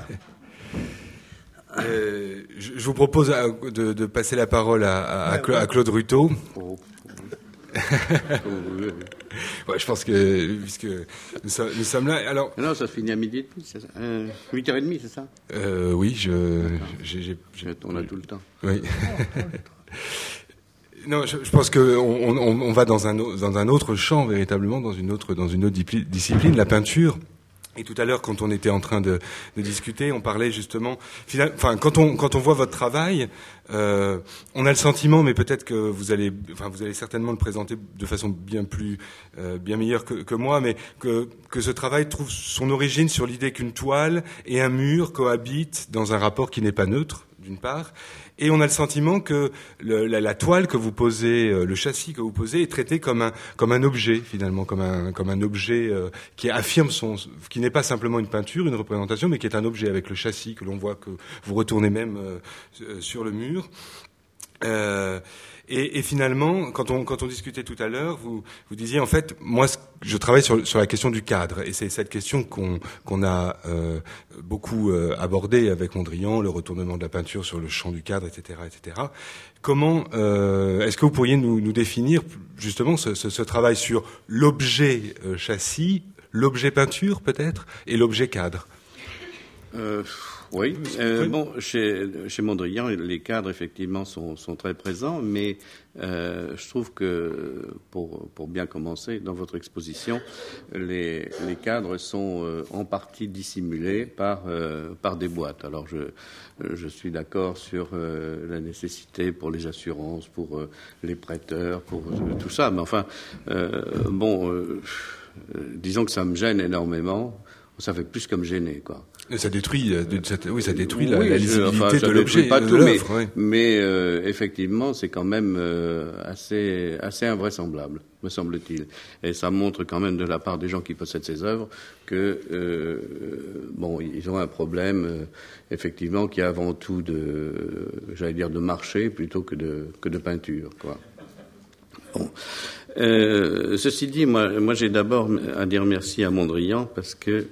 A: Je vous propose de passer la parole à Claude Ruteau. Ouais, je pense que, puisque nous sommes là, alors...
C: Non, ça se finit à 12h30, c'est ça 8h30, c'est ça
A: Oui,
C: on a tout le temps.
A: Oui. Non, je pense qu'on va dans un autre champ, véritablement, dans une autre discipline, la peinture. Et tout à l'heure, quand on était en train de discuter, on parlait justement, quand on voit votre travail, on a le sentiment, mais peut-être que vous allez certainement le présenter de façon bien meilleure que moi, mais que ce travail trouve son origine sur l'idée qu'une toile et un mur cohabitent dans un rapport qui n'est pas neutre, d'une part, et on a le sentiment que la toile que vous posez, le châssis que vous posez, est traité comme un objet finalement, comme un objet qui affirme qui n'est pas simplement une peinture, une représentation, mais qui est un objet avec le châssis que l'on voit, que vous retournez même sur le mur. Et finalement, quand on discutait tout à l'heure, vous disiez, en fait, moi, je travaille sur la question du cadre, et c'est cette question qu'on a beaucoup abordée avec Mondrian, le retournement de la peinture sur le champ du cadre, etc., etc. Comment est-ce que vous pourriez nous définir justement ce travail sur l'objet châssis, l'objet peinture peut-être, et l'objet cadre?
C: Oui. Chez Mondrian, les cadres effectivement sont très présents, mais je trouve que pour bien commencer dans votre exposition, les cadres sont en partie dissimulés par des boîtes. Alors je suis d'accord sur la nécessité pour les assurances, pour les prêteurs, pour tout ça, mais enfin disons que ça me gêne énormément Ça fait plus que me gêner, quoi.
A: Et ça détruit, ça détruit
C: oui,
A: la lisibilité de l'objet,
C: pas
A: de
C: tout,
A: l'œuvre. Oui.
C: Mais effectivement, c'est quand même assez invraisemblable, me semble-t-il. Et ça montre quand même de la part des gens qui possèdent ces œuvres que ils ont un problème, effectivement, qui est avant tout de marché plutôt que de peinture, quoi. Bon. Ceci dit, moi j'ai d'abord à dire merci à Mondrian parce que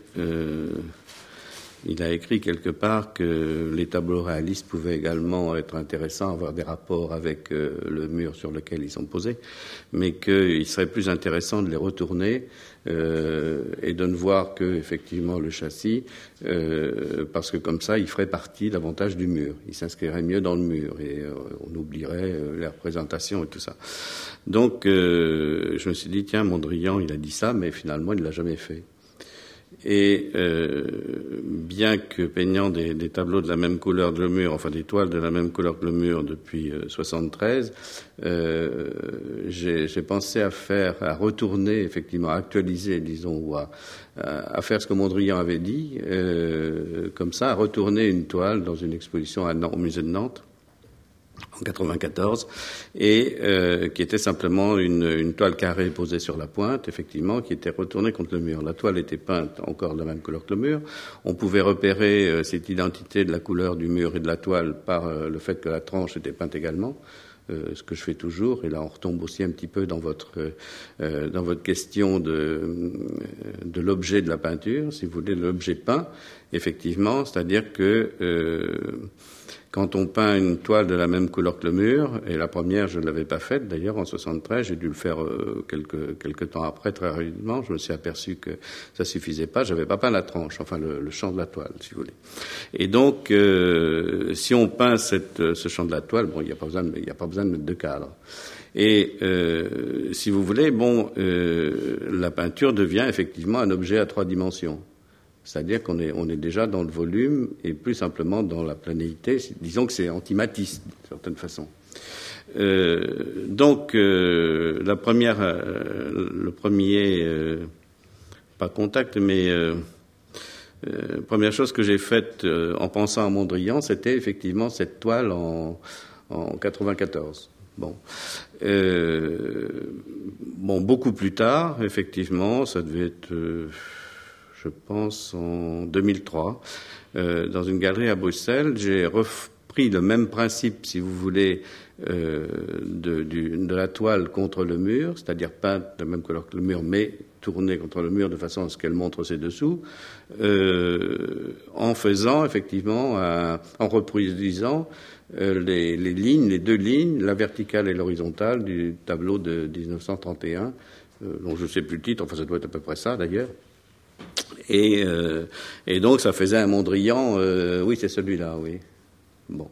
C: il a écrit quelque part que les tableaux réalistes pouvaient également être intéressants, avoir des rapports avec le mur sur lequel ils sont posés, mais qu'il serait plus intéressant de les retourner et de ne voir que effectivement le châssis, parce que comme ça, il ferait partie davantage du mur. Il s'inscrirait mieux dans le mur et on oublierait les représentations et tout ça. Donc, je me suis dit, tiens, Mondrian, il a dit ça, mais finalement, il ne l'a jamais fait. Et bien que peignant des tableaux de la même couleur que le mur, enfin des toiles de la même couleur que le mur depuis 73, j'ai pensé à retourner, effectivement, à actualiser, disons, ou à faire ce que Mondrian avait dit, comme ça, à retourner une toile dans une exposition au musée de Nantes, en 94, et qui était simplement une toile carrée posée sur la pointe, effectivement, qui était retournée contre le mur. La toile était peinte encore de la même couleur que le mur. On pouvait repérer cette identité de la couleur du mur et de la toile par le fait que la tranche était peinte également, ce que je fais toujours. Et là, on retombe aussi un petit peu dans votre question de l'objet de la peinture, si vous voulez, l'objet peint, effectivement, c'est-à-dire que quand on peint une toile de la même couleur que le mur, et la première, je ne l'avais pas faite, d'ailleurs, en 73, j'ai dû le faire quelques temps après, très rapidement, je me suis aperçu que ça suffisait pas, j'avais pas peint la tranche, enfin le champ de la toile, si vous voulez. Et donc, si on peint ce champ de la toile, bon, il n'y a pas besoin de mettre de cadre. Et si vous voulez, la peinture devient effectivement un objet à 3 dimensions. C'est-à-dire qu'on est déjà dans le volume et plus simplement dans la planéité. Disons que c'est antimatiste, d'une certaine façon. Le premier, pas contact, mais première chose que j'ai faite en pensant à Mondrian, c'était effectivement cette toile en 94. Beaucoup plus tard, effectivement, ça devait être... je pense en 2003, dans une galerie à Bruxelles, j'ai repris le même principe, si vous voulez, de la toile contre le mur, c'est-à-dire peinte de la même couleur que le mur, mais tournée contre le mur de façon à ce qu'elle montre ses dessous, en faisant effectivement, en reproduisant les lignes, les 2 lignes, la verticale et l'horizontale du tableau de 1931, dont je ne sais plus le titre, enfin ça doit être à peu près ça d'ailleurs. Et donc ça faisait un Mondrian, oui c'est celui-là, oui. Bon.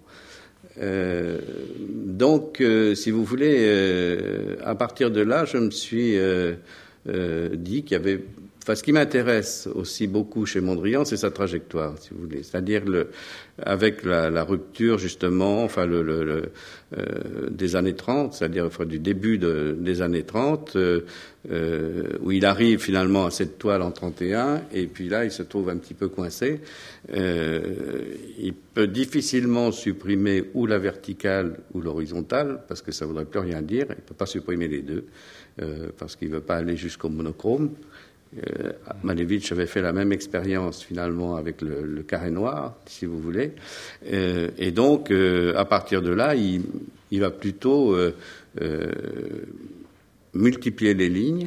C: Donc si vous voulez, à partir de là, je me suis dit qu'il y avait... Enfin, ce qui m'intéresse aussi beaucoup chez Mondrian, c'est sa trajectoire, si vous voulez. C'est-à-dire avec la rupture, justement, enfin, des années 30, c'est-à-dire enfin, du début des années 30, où il arrive finalement à cette toile en 31, et puis là, il se trouve un petit peu coincé. Il peut difficilement supprimer ou la verticale ou l'horizontale, parce que ça voudrait plus rien dire. Il peut pas supprimer les deux, parce qu'il veut pas aller jusqu'au monochrome. Malevich avait fait la même expérience finalement avec le carré noir, si vous voulez, et donc à partir de là, il va plutôt multiplier les lignes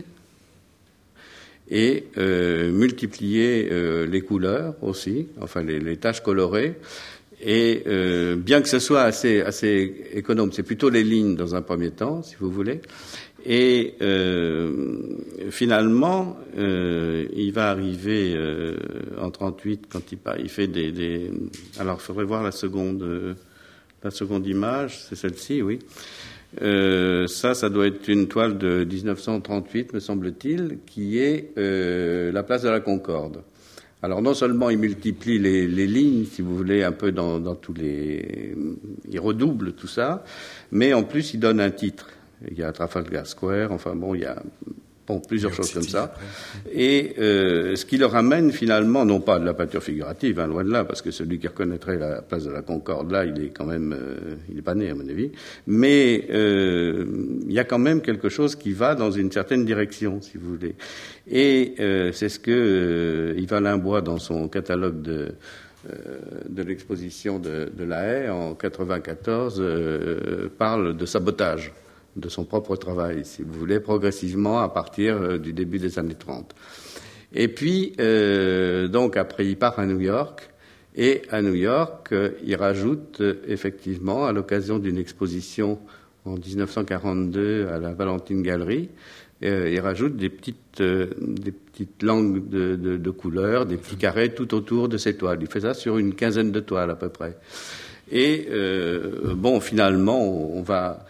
C: et multiplier les couleurs aussi, enfin les taches colorées. Et bien que ce soit assez économe, c'est plutôt les lignes dans un premier temps, si vous voulez. Et finalement, il va arriver en 38 quand il fait des. Alors, il faudrait voir la seconde image, c'est celle-ci, oui. Ça doit être une toile de 1938, me semble-t-il, qui est la place de la Concorde. Alors non seulement il multiplie les lignes, si vous voulez, un peu dans tous les... Il redouble tout ça, mais en plus il donne un titre. Il y a Trafalgar Square, enfin bon, il y a Bon, plusieurs choses comme ça. Et ce qui leur amène finalement, non pas de la peinture figurative, hein, loin de là, parce que celui qui reconnaîtrait la place de la Concorde, là, il est quand même, il n'est pas né à mon avis. Mais il y a quand même quelque chose qui va dans une certaine direction, si vous voulez. Et c'est ce que Yvan Limbois, dans son catalogue de l'exposition de La Haye en 94, parle de sabotage de son propre travail, si vous voulez, progressivement à partir du début des années 30. Et puis, donc après, il part à New York, et à New York, il rajoute effectivement, à l'occasion d'une exposition en 1942 à la Valentine Gallery, il rajoute des petites langues de couleurs, des petits carrés tout autour de ces toiles. Il fait ça sur une quinzaine de toiles à peu près. Et bon, finalement, on va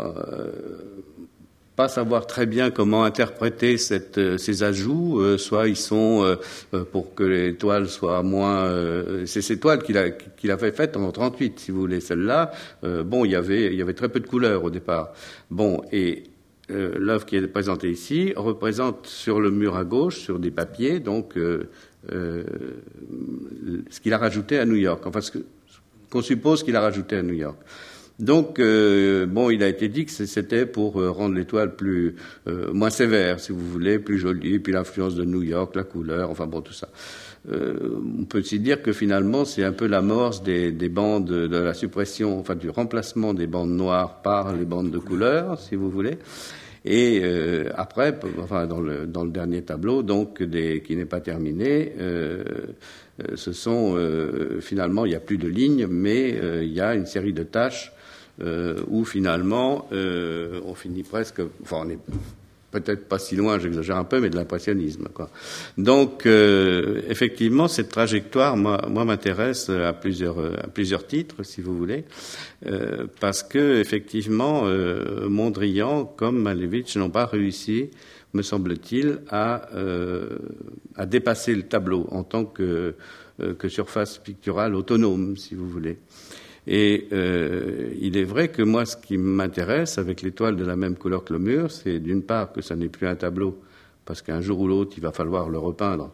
C: pas savoir très bien comment interpréter ces ajouts. Soit ils sont pour que les toiles soient moins. C'est ces toiles qu'il avait faites en 38, si vous voulez. Celles-là, bon, il y avait très peu de couleurs au départ. Bon, et l'œuvre qui est présentée ici représente sur le mur à gauche, sur des papiers, donc ce qu'il a rajouté à New York. Enfin, qu'on suppose qu'il a rajouté à New York. Donc, bon, il a été dit que c'était pour rendre les toiles moins sévères, si vous voulez, plus jolies, et puis l'influence de New York, la couleur, enfin bon, tout ça. On peut aussi dire que finalement, c'est un peu l'amorce des bandes, de la suppression, enfin du remplacement des bandes noires par les bandes de couleur, si vous voulez. Et après, enfin dans le dernier tableau, donc qui n'est pas terminé, ce sont finalement, il n'y a plus de lignes, mais il y a une série de taches où finalement on finit presque, enfin on est peut-être pas si loin, j'exagère un peu, mais de l'impressionnisme, quoi. Donc effectivement, cette trajectoire, moi m'intéresse à plusieurs titres, si vous voulez, parce que effectivement, Mondrian comme Malevich n'ont pas réussi, me semble-t-il, à dépasser le tableau en tant que surface picturale autonome, si vous voulez. Et il est vrai que moi, ce qui m'intéresse avec les toiles de la même couleur que le mur, c'est d'une part que ça n'est plus un tableau, parce qu'un jour ou l'autre, il va falloir le repeindre.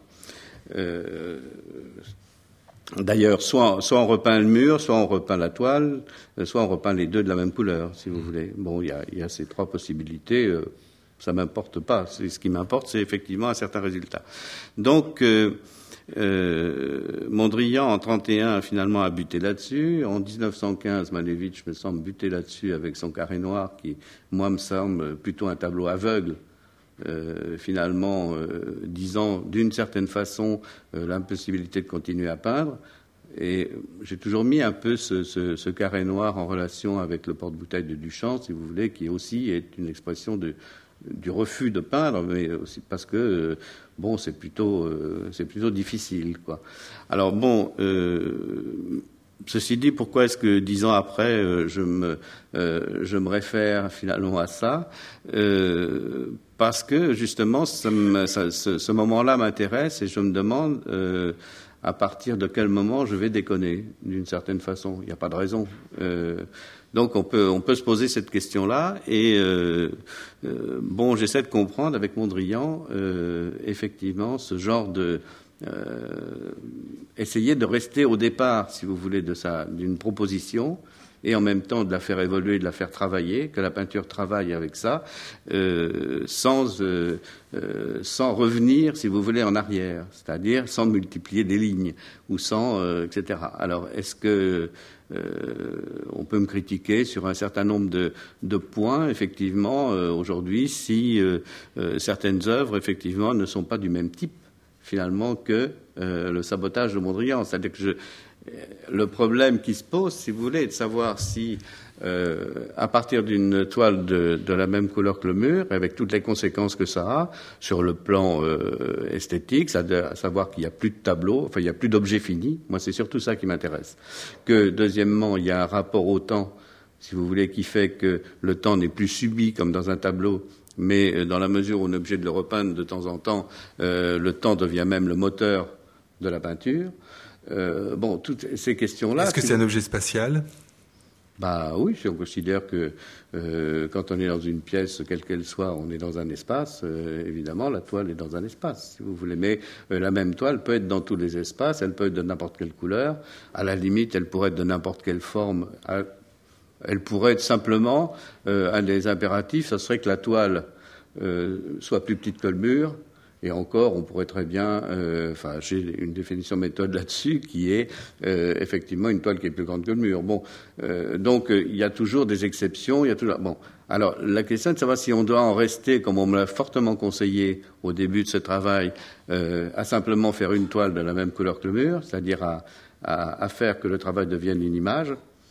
C: D'ailleurs, soit on repeint le mur, soit on repeint la toile, soit on repeint les deux de la même couleur, si vous voulez. Bon, il y a ces trois possibilités. Ça m'importe pas. Ce qui m'importe, c'est effectivement un certain résultat. Donc, Mondrian, en 31, finalement, a buté là-dessus. En 1915, Malevich, me semble, buté là-dessus avec son carré noir, qui, moi, me semble plutôt un tableau aveugle, finalement, disant, d'une certaine façon, l'impossibilité de continuer à peindre. Et j'ai toujours mis un peu ce carré noir en relation avec le porte-bouteille de Duchamp, si vous voulez, qui aussi est une expression du refus de peindre, mais aussi parce que bon, c'est plutôt difficile, quoi. Alors bon, ceci dit, pourquoi est-ce que 10 ans après je me réfère finalement à ça, parce que justement ce moment-là m'intéresse et je me demande à partir de quel moment je vais déconner d'une certaine façon. Il n'y a pas de raison. Donc on peut se poser cette question-là et bon, j'essaie de comprendre avec Mondrian effectivement ce genre de essayer de rester au départ, si vous voulez, d'une proposition et en même temps de la faire évoluer, de la faire travailler, que la peinture travaille avec ça, sans revenir, si vous voulez, en arrière, c'est-à-dire sans multiplier des lignes ou sans, etc. Alors, est-ce que on peut me critiquer sur un certain nombre de points, effectivement, aujourd'hui, si certaines œuvres, effectivement, ne sont pas du même type, finalement, que le sabotage de Mondrian. C'est-à-dire que le problème qui se pose, si vous voulez, est de savoir si, à partir d'une toile de la même couleur que le mur, avec toutes les conséquences que ça a sur le plan esthétique, à savoir qu'il n'y a plus de tableau, enfin il n'y a plus d'objet fini. Moi, c'est surtout ça qui m'intéresse. Que deuxièmement, il y a un rapport au temps, si vous voulez, qui fait que le temps n'est plus subi comme dans un tableau, mais dans la mesure où on est obligé de le repeindre de temps en temps, le temps devient même le moteur de la peinture. Bon, toutes ces questions-là...
A: Est-ce que c'est un objet spatial ?
C: Bah oui, si on considère que quand on est dans une pièce, quelle qu'elle soit, on est dans un espace, évidemment, la toile est dans un espace, si vous voulez. Mais la même toile peut être dans tous les espaces, elle peut être de n'importe quelle couleur. À la limite, elle pourrait être de n'importe quelle forme. Elle pourrait être simplement, un des impératifs, ce serait que la toile soit plus petite que le mur. Et encore, on pourrait très bien, j'ai une définition méthode là-dessus qui est effectivement une toile qui est plus grande que le mur. Bon, donc il y a toujours des exceptions. Il y a toujours. Bon, alors la question est de savoir si on doit en rester, comme on me l'a fortement conseillé au début de ce travail, à simplement faire une toile de la même couleur que le mur, c'est-à-dire à faire que le travail devienne une image.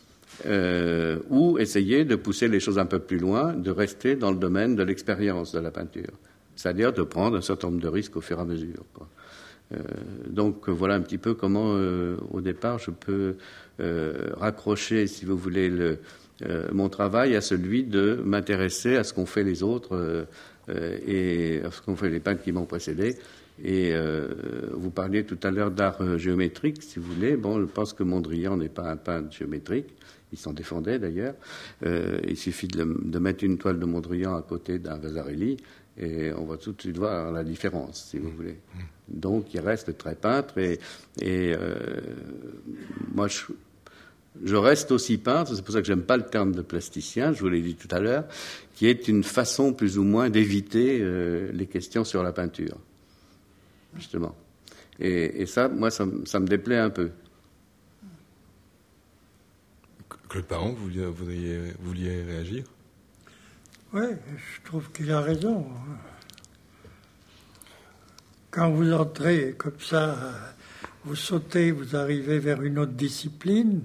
C: Ou essayer de pousser les choses un peu plus loin, de rester dans le domaine de l'expérience de la peinture. C'est-à-dire de prendre un certain nombre de risques au fur et à mesure, quoi. Donc voilà un petit peu comment, au départ, je peux raccrocher, si vous voulez, mon travail à celui de m'intéresser à ce qu'ont fait les autres et à ce qu'ont fait les peintres qui m'ont précédé. Et vous parliez tout à l'heure d'art géométrique, si vous voulez. Bon, je pense que Mondrian n'est pas un peintre géométrique. Il s'en défendait d'ailleurs. Il suffit de mettre une toile de Mondrian à côté d'un Vasarely et on va tout de suite voir la différence, si vous voulez. Donc, il reste très peintre et moi, je reste aussi peintre. C'est pour ça que j'aime pas le terme de plasticien, je vous l'ai dit tout à l'heure, qui est une façon plus ou moins d'éviter les questions sur la peinture, justement. Et ça, moi, ça me déplaît un peu.
A: Claude Parent, vous vouliez réagir ?
B: Oui, je trouve qu'il a raison. Quand vous entrez comme ça, vous sautez, vous arrivez vers une autre discipline,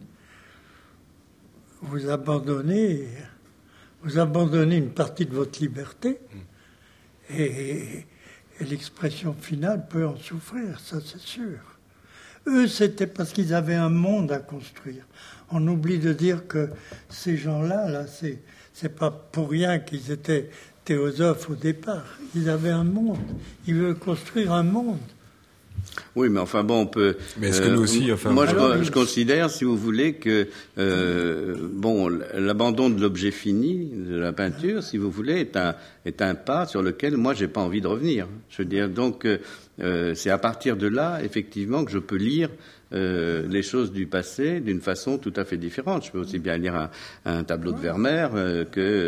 B: vous abandonnez une partie de votre liberté et l'expression finale peut en souffrir, ça c'est sûr. Eux, c'était parce qu'ils avaient un monde à construire. On oublie de dire que ces gens-là, c'est pas pour rien qu'ils étaient théosophes au départ. Ils avaient un monde. Ils veulent construire un monde.
C: Oui, mais enfin bon, on peut.
A: Mais est-ce que nous aussi, enfin.
C: Moi, je considère, si vous voulez, que l'abandon de l'objet fini, de la peinture, si vous voulez, est un pas sur lequel moi j'ai pas envie de revenir. Je veux dire, donc c'est à partir de là, effectivement, que je peux lire les choses du passé d'une façon tout à fait différente. Je peux aussi bien lire un tableau de Vermeer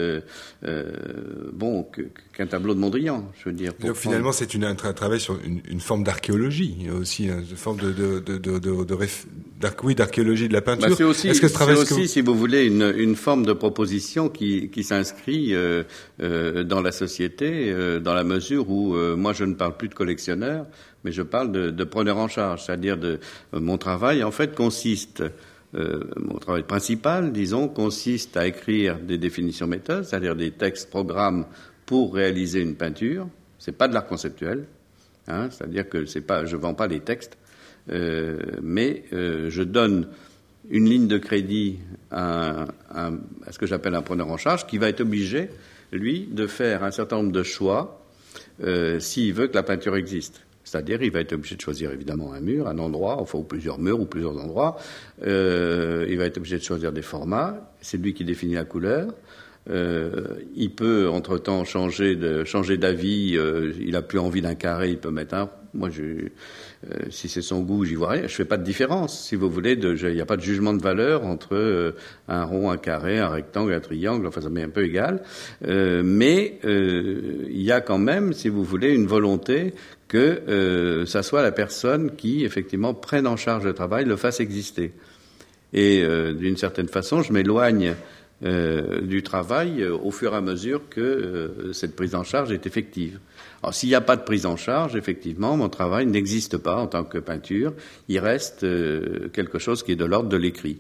C: qu'un tableau de Mondrian. Je veux dire.
A: Donc, finalement, c'est un travail sur une forme d'archéologie aussi, une forme d'archéologie de la peinture.
C: Bah, c'est aussi, si vous voulez, une forme de proposition qui s'inscrit dans la société, dans la mesure où moi je ne parle plus de collectionneur, mais je parle de preneur en charge, c'est-à-dire mon travail en fait consiste, mon travail principal, disons, consiste à écrire des définitions méthodes, c'est-à-dire des textes programmes pour réaliser une peinture. C'est pas de l'art conceptuel, hein, c'est-à-dire que je vends pas les textes, mais je donne une ligne de crédit à ce que j'appelle un preneur en charge qui va être obligé, lui, de faire un certain nombre de choix s'il veut que la peinture existe. C'est-à-dire, il va être obligé de choisir évidemment un mur, un endroit, enfin, ou plusieurs murs, ou plusieurs endroits. Il va être obligé de choisir des formats. C'est lui qui définit la couleur. Il peut, entre-temps, changer d'avis. Il a plus envie d'un carré, il peut mettre un. Moi, si c'est son goût, j'y vois rien. Je fais pas de différence, si vous voulez. Il n'y a pas de jugement de valeur entre un rond, un carré, un rectangle, un triangle. Enfin, ça m'est un peu égal. Mais il y a quand même, si vous voulez, une volonté que ça soit la personne qui, effectivement, prenne en charge le travail, le fasse exister. Et d'une certaine façon, je m'éloigne du travail au fur et à mesure que cette prise en charge est effective. Alors, s'il n'y a pas de prise en charge, effectivement, mon travail n'existe pas en tant que peinture. Il reste quelque chose qui est de l'ordre de l'écrit.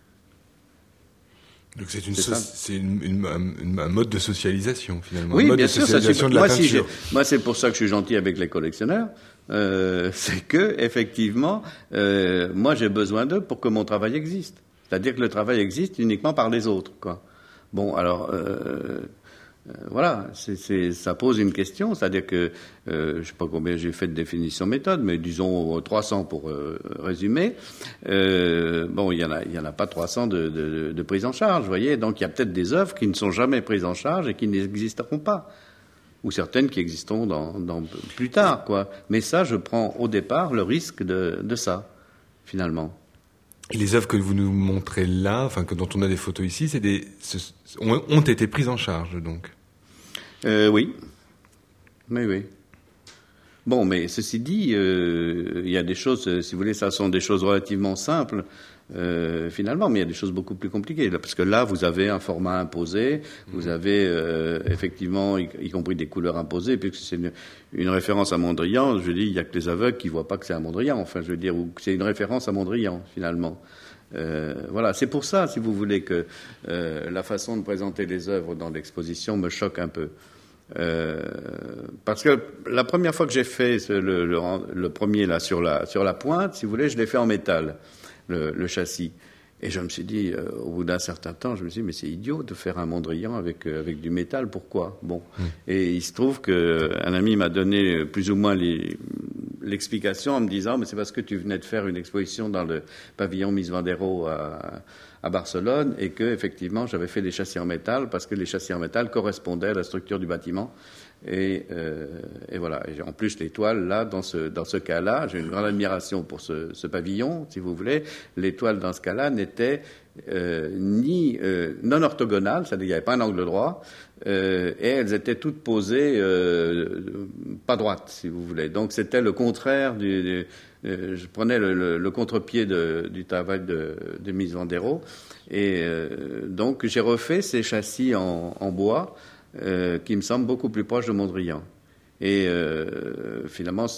A: Donc c'est un mode de socialisation, finalement.
C: Oui,
A: un mode
C: bien
A: de
C: sûr.
A: socialisation de la peinture.
C: Moi, c'est pour ça que je suis gentil avec les collectionneurs. C'est que, effectivement, moi, j'ai besoin d'eux pour que mon travail existe. C'est-à-dire que le travail existe uniquement par les autres, quoi. Bon, alors, Voilà, ça pose une question, c'est-à-dire que je sais pas combien j'ai fait de définition méthode, mais disons 300 pour résumer. Bon, il y en a pas 300 de prise en charge, vous voyez. Donc il y a peut-être des œuvres qui ne sont jamais prises en charge et qui n'existeront pas, ou certaines qui existeront dans plus tard, quoi. Mais ça, je prends au départ le risque de ça, finalement.
A: Et les œuvres que vous nous montrez là, enfin dont on a des photos ici, ont été prises en charge, donc.
C: Oui. Oui. Bon, mais ceci dit, il y a des choses, si vous voulez, ça sont des choses relativement simples, finalement, mais il y a des choses beaucoup plus compliquées. Parce que là, vous avez un format imposé, vous avez effectivement, y compris des couleurs imposées, puisque c'est une référence à Mondrian. Je dis, il n'y a que les aveugles qui ne voient pas que c'est à Mondrian, enfin, je veux dire, ou que c'est une référence à Mondrian, finalement. Voilà, c'est pour ça, si vous voulez, que la façon de présenter les œuvres dans l'exposition me choque un peu. Parce que la première fois que j'ai fait le premier là sur la pointe, si vous voulez, je l'ai fait en métal, le châssis. Et je me suis dit, au bout d'un certain temps, je me suis dit, mais c'est idiot de faire un Mondrian avec du métal, pourquoi ? Bon. Et il se trouve qu'un ami m'a donné plus ou moins l'explication en me disant, mais c'est parce que tu venais de faire une exposition dans le pavillon Mies van der Rohe à Barcelone, et que effectivement j'avais fait des châssis en métal parce que les châssis en métal correspondaient à la structure du bâtiment. Et voilà. Et en plus, l'étoile, là, dans ce cas-là, j'ai une grande admiration pour ce pavillon, si vous voulez. L'étoile, dans ce cas-là, n'était ni non orthogonale, c'est-à-dire qu'il n'y avait pas un angle droit, et elles étaient toutes posées pas droites, si vous voulez. Donc c'était le contraire je prenais le contre-pied du travail de Mies van der Rohe, et donc j'ai refait ces châssis en bois qui me semblent beaucoup plus proches de Mondrian. Et finalement,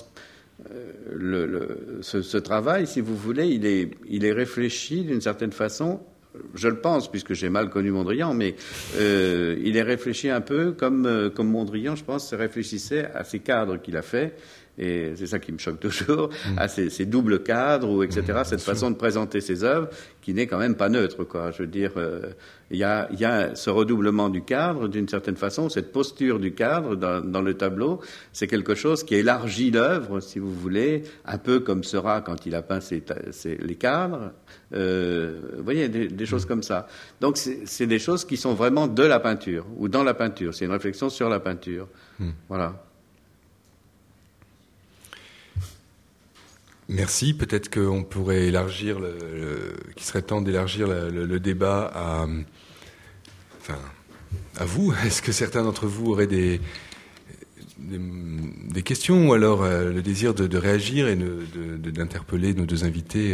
C: ce travail, si vous voulez, il est réfléchi d'une certaine façon. Je le pense, puisque j'ai mal connu Mondrian, mais il est réfléchi un peu comme Mondrian, je pense, se réfléchissait à ces cadres qu'il a fait. Et c'est ça qui me choque toujours, à ces doubles cadres, ou etc., cette façon de présenter ses œuvres, qui n'est quand même pas neutre, quoi. Je veux dire, il y a ce redoublement du cadre, d'une certaine façon, cette posture du cadre dans le tableau, c'est quelque chose qui élargit l'œuvre, si vous voulez, un peu comme Seurat quand il a peint les cadres. Vous voyez, des choses comme ça. Donc c'est des choses qui sont vraiment de la peinture, ou dans la peinture. C'est une réflexion sur la peinture. Voilà.
A: Merci. Peut-être qu'on pourrait élargir qu'il serait temps d'élargir le débat à vous. Est-ce que certains d'entre vous auraient des questions, ou alors le désir de réagir et d'interpeller nos deux invités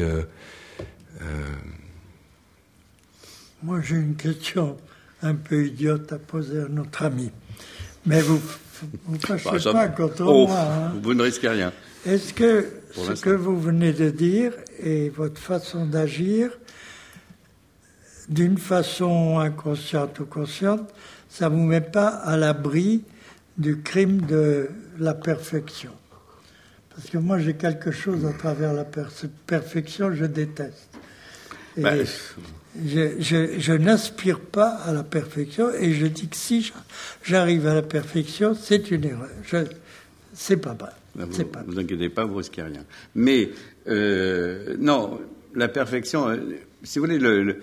B: Moi, j'ai une question un peu idiote à poser à notre ami. Mais vous ne fâchez pas contre moi. Hein.
C: Vous ne risquez rien.
B: Est-ce que ce que vous venez de dire et votre façon d'agir, d'une façon inconsciente ou consciente, ça ne vous met pas à l'abri du crime de la perfection? Parce que moi, j'ai quelque chose à travers la perfection, je déteste. Et je n'aspire pas à la perfection, et je dis que si j'arrive à la perfection, c'est une erreur. C'est pas vrai.
C: Vous inquiétez pas, vous risquez rien. Mais non, la perfection, si vous voulez,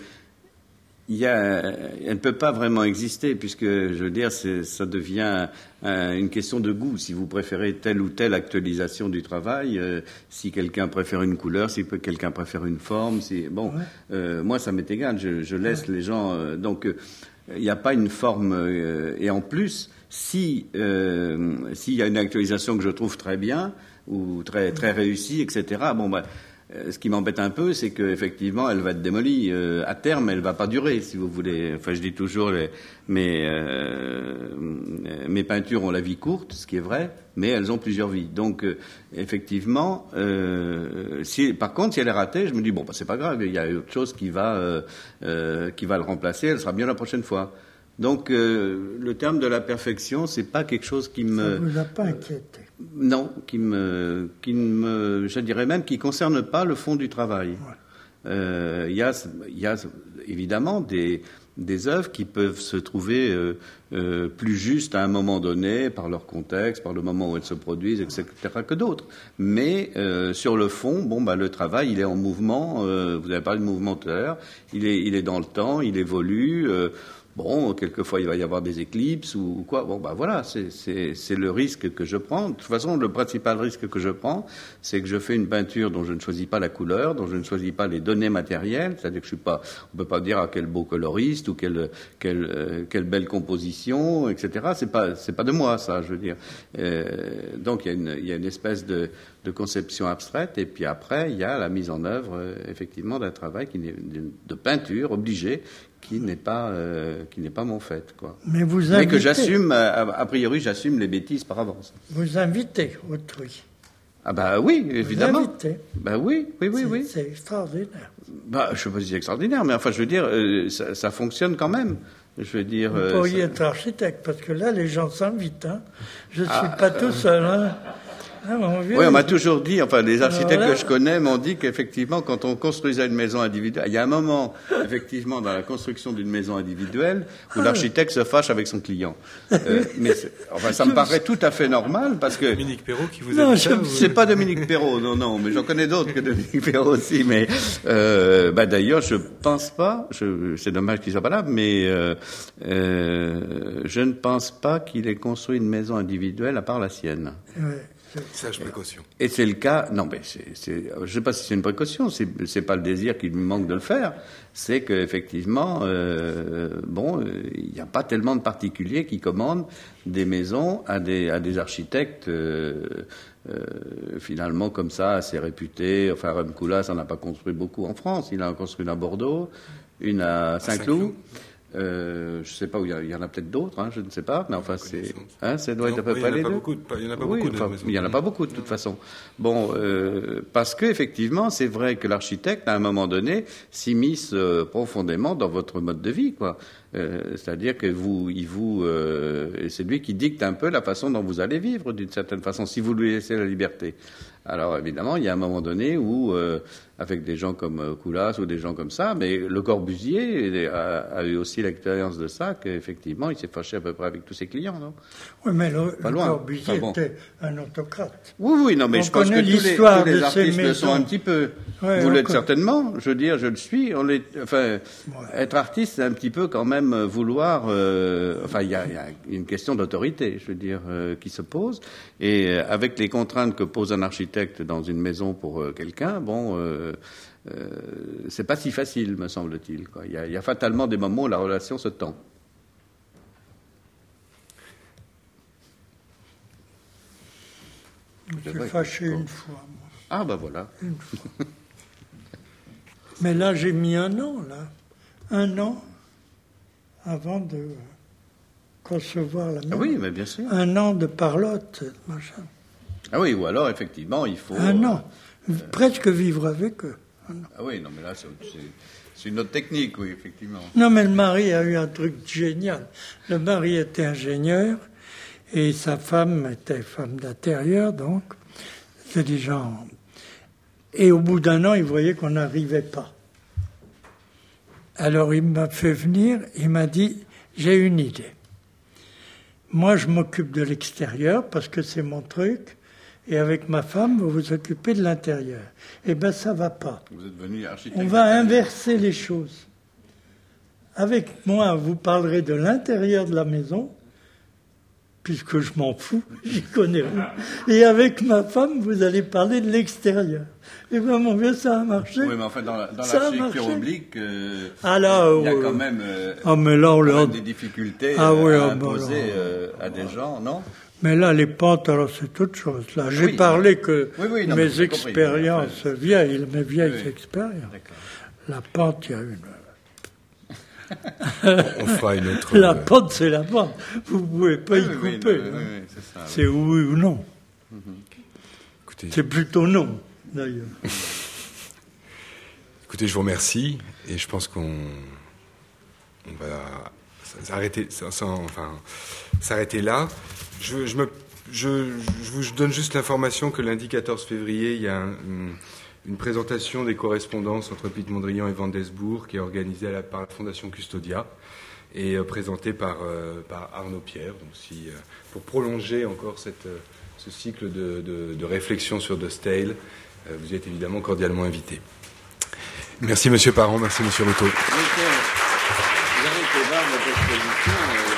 C: elle ne peut pas vraiment exister, puisque, je veux dire, ça devient une question de goût. Si vous préférez telle ou telle actualisation du travail, si quelqu'un préfère une couleur, si quelqu'un préfère une forme, moi, ça m'est égal. Je laisse les gens. Donc, il n'y a pas une forme. Et en plus, s'il y a une actualisation que je trouve très bien ou très très réussie, etc. Ce qui m'embête un peu, c'est qu'effectivement, elle va être démolie. À terme, elle va pas durer, si vous voulez. Enfin, je dis toujours, mes peintures ont la vie courte, ce qui est vrai, mais elles ont plusieurs vies. Donc, effectivement, par contre, si elle est ratée, je me dis, c'est pas grave, il y a autre chose qui va le remplacer, elle sera bien la prochaine fois. Donc, le terme de la perfection, c'est pas quelque chose qui me...
B: Ça vous a pas inquiété?
C: Non, je dirais même, qui concerne pas le fond du travail. Il y a évidemment des œuvres qui peuvent se trouver plus justes à un moment donné, par leur contexte, par le moment où elles se produisent, etc., que d'autres. Mais sur le fond, le travail, il est en mouvement. Vous avez parlé de mouvement tout à l'heure. Il est dans le temps, il évolue. Quelquefois il va y avoir des éclipses ou quoi. Voilà, c'est le risque que je prends. De toute façon, le principal risque que je prends, c'est que je fais une peinture dont je ne choisis pas la couleur, dont je ne choisis pas les données matérielles. C'est-à-dire que on peut pas dire quel beau coloriste ou quelle belle composition, etc. C'est pas de moi, ça, je veux dire. Donc il y a une espèce de conception abstraite, et puis après il y a la mise en œuvre effectivement d'un travail de peinture obligé, qui n'est pas mon fait, quoi.
B: Mais
C: que j'assume, a priori, j'assume les bêtises par avance.
B: Vous invitez autrui.
C: Ah oui, évidemment.
B: Vous invitez.
C: Oui.
B: C'est extraordinaire.
C: Je sais pas si c'est extraordinaire, mais enfin, je veux dire, ça fonctionne quand même. Je veux dire.
B: Vous pourriez être architecte, parce que là, les gens s'invitent. Je ne suis pas tout seul.
C: Oui, on m'a toujours dit, les architectes que je connais m'ont dit qu'effectivement, quand on construisait une maison individuelle, il y a un moment, effectivement, dans la construction d'une maison individuelle, où l'architecte se fâche avec son client. Mais ça me paraît tout à fait normal, parce que...
A: Dominique Perrault qui vous a dit ça,
C: c'est pas Dominique Perrault, non, mais j'en connais d'autres que Dominique Perrault aussi, mais d'ailleurs, je pense pas, c'est dommage qu'il soit pas là, mais je ne pense pas qu'il ait construit une maison individuelle à part la sienne.
B: Ouais.
A: Sage précaution.
C: Et c'est le cas. Non, mais je sais pas si c'est une précaution. C'est pas le désir qui lui manque de le faire. C'est qu'effectivement, il n'y a pas tellement de particuliers qui commandent des maisons à des architectes finalement comme ça, assez réputés. Enfin, Rem Koolhaas n'en a pas construit beaucoup en France. Il en a construit une à Bordeaux, une à Saint-Cloud. Je sais pas où il y en a peut-être d'autres, je ne sais pas, mais enfin ça doit être à peu près les deux.
A: Il n'y en a pas beaucoup.
C: Il y en a pas beaucoup de toute façon. Parce que effectivement, c'est vrai que l'architecte, à un moment donné, s'immisce profondément dans votre mode de vie, quoi. C'est-à-dire que c'est lui qui dicte un peu la façon dont vous allez vivre, d'une certaine façon, si vous lui laissez la liberté. Alors évidemment, il y a un moment donné où, avec des gens comme Koolhaas ou des gens comme ça, mais Le Corbusier a eu aussi l'expérience de ça, qu'effectivement, il s'est fâché à peu près avec tous ses clients, non?
B: Oui, mais le Corbusier était un autocrate.
C: Oui, non, mais je pense que tous les artistes le sont un petit peu. Vous l'êtes certainement, je veux dire, je le suis. Être artiste, c'est un petit peu quand même vouloir... il y a une question d'autorité, je veux dire, qui se pose. Et avec les contraintes que pose un architecte dans une maison pour quelqu'un, c'est pas si facile, me semble-t-il, quoi. Il y a fatalement des moments où la relation se tend.
B: Je suis fâché une fois, moi.
C: Ah, voilà.
B: Une fois. Mais là, j'ai mis un an avant de concevoir la maison.
C: Ah oui, mais bien sûr.
B: Un an de parlotte, machin.
C: Ah oui, ou alors, effectivement, il faut...
B: Un an. Presque vivre avec eux.
C: Ah oui, non, mais là, c'est une autre technique, oui, effectivement.
B: Non, mais le mari a eu un truc génial. Le mari était ingénieur et sa femme était femme d'intérieur, donc. C'est des gens... Et au bout d'un an, il voyait qu'on n'arrivait pas. Alors, il m'a fait venir, il m'a dit, j'ai une idée. Moi, je m'occupe de l'extérieur parce que c'est mon truc. Et avec ma femme, vous vous occupez de l'intérieur. Eh bien, ça ne va pas.
C: Vous êtes venu architecte.
B: On va inverser les choses. Avec moi, vous parlerez de l'intérieur de la maison, puisque je m'en fous, j'y connais rien. Et avec ma femme, vous allez parler de l'extérieur. Et bien, mon vieux, ça a marché.
C: Oui, mais enfin, dans l'architecture oblique, il y a quand même, des difficultés à imposer à des gens, non?
B: Mais là, les pentes, alors c'est autre chose. Là, j'ai parlé que mes expériences vieilles, mes vieilles expériences.
C: D'accord.
B: La pente, il y a une...
A: On fera une autre...
B: La pente, c'est la pente. Vous ne pouvez pas y couper.
C: C'est ça.
B: C'est oui ou non.
A: Écoutez,
B: c'est plutôt non, d'ailleurs.
A: Écoutez, je vous remercie. Et je pense qu'on va s'arrêter là. Je vous donne juste l'information que lundi 14 février, il y a une présentation des correspondances entre Piet Mondrian et Wendelsbourg, qui est organisée par la Fondation Custodia et présentée par Arnaud Pierre. Donc pour prolonger encore ce cycle de réflexion sur De Stijl, vous êtes évidemment cordialement invité. Merci Monsieur Parent, merci Monsieur Routot.
C: Vous avez été voir votre exposition.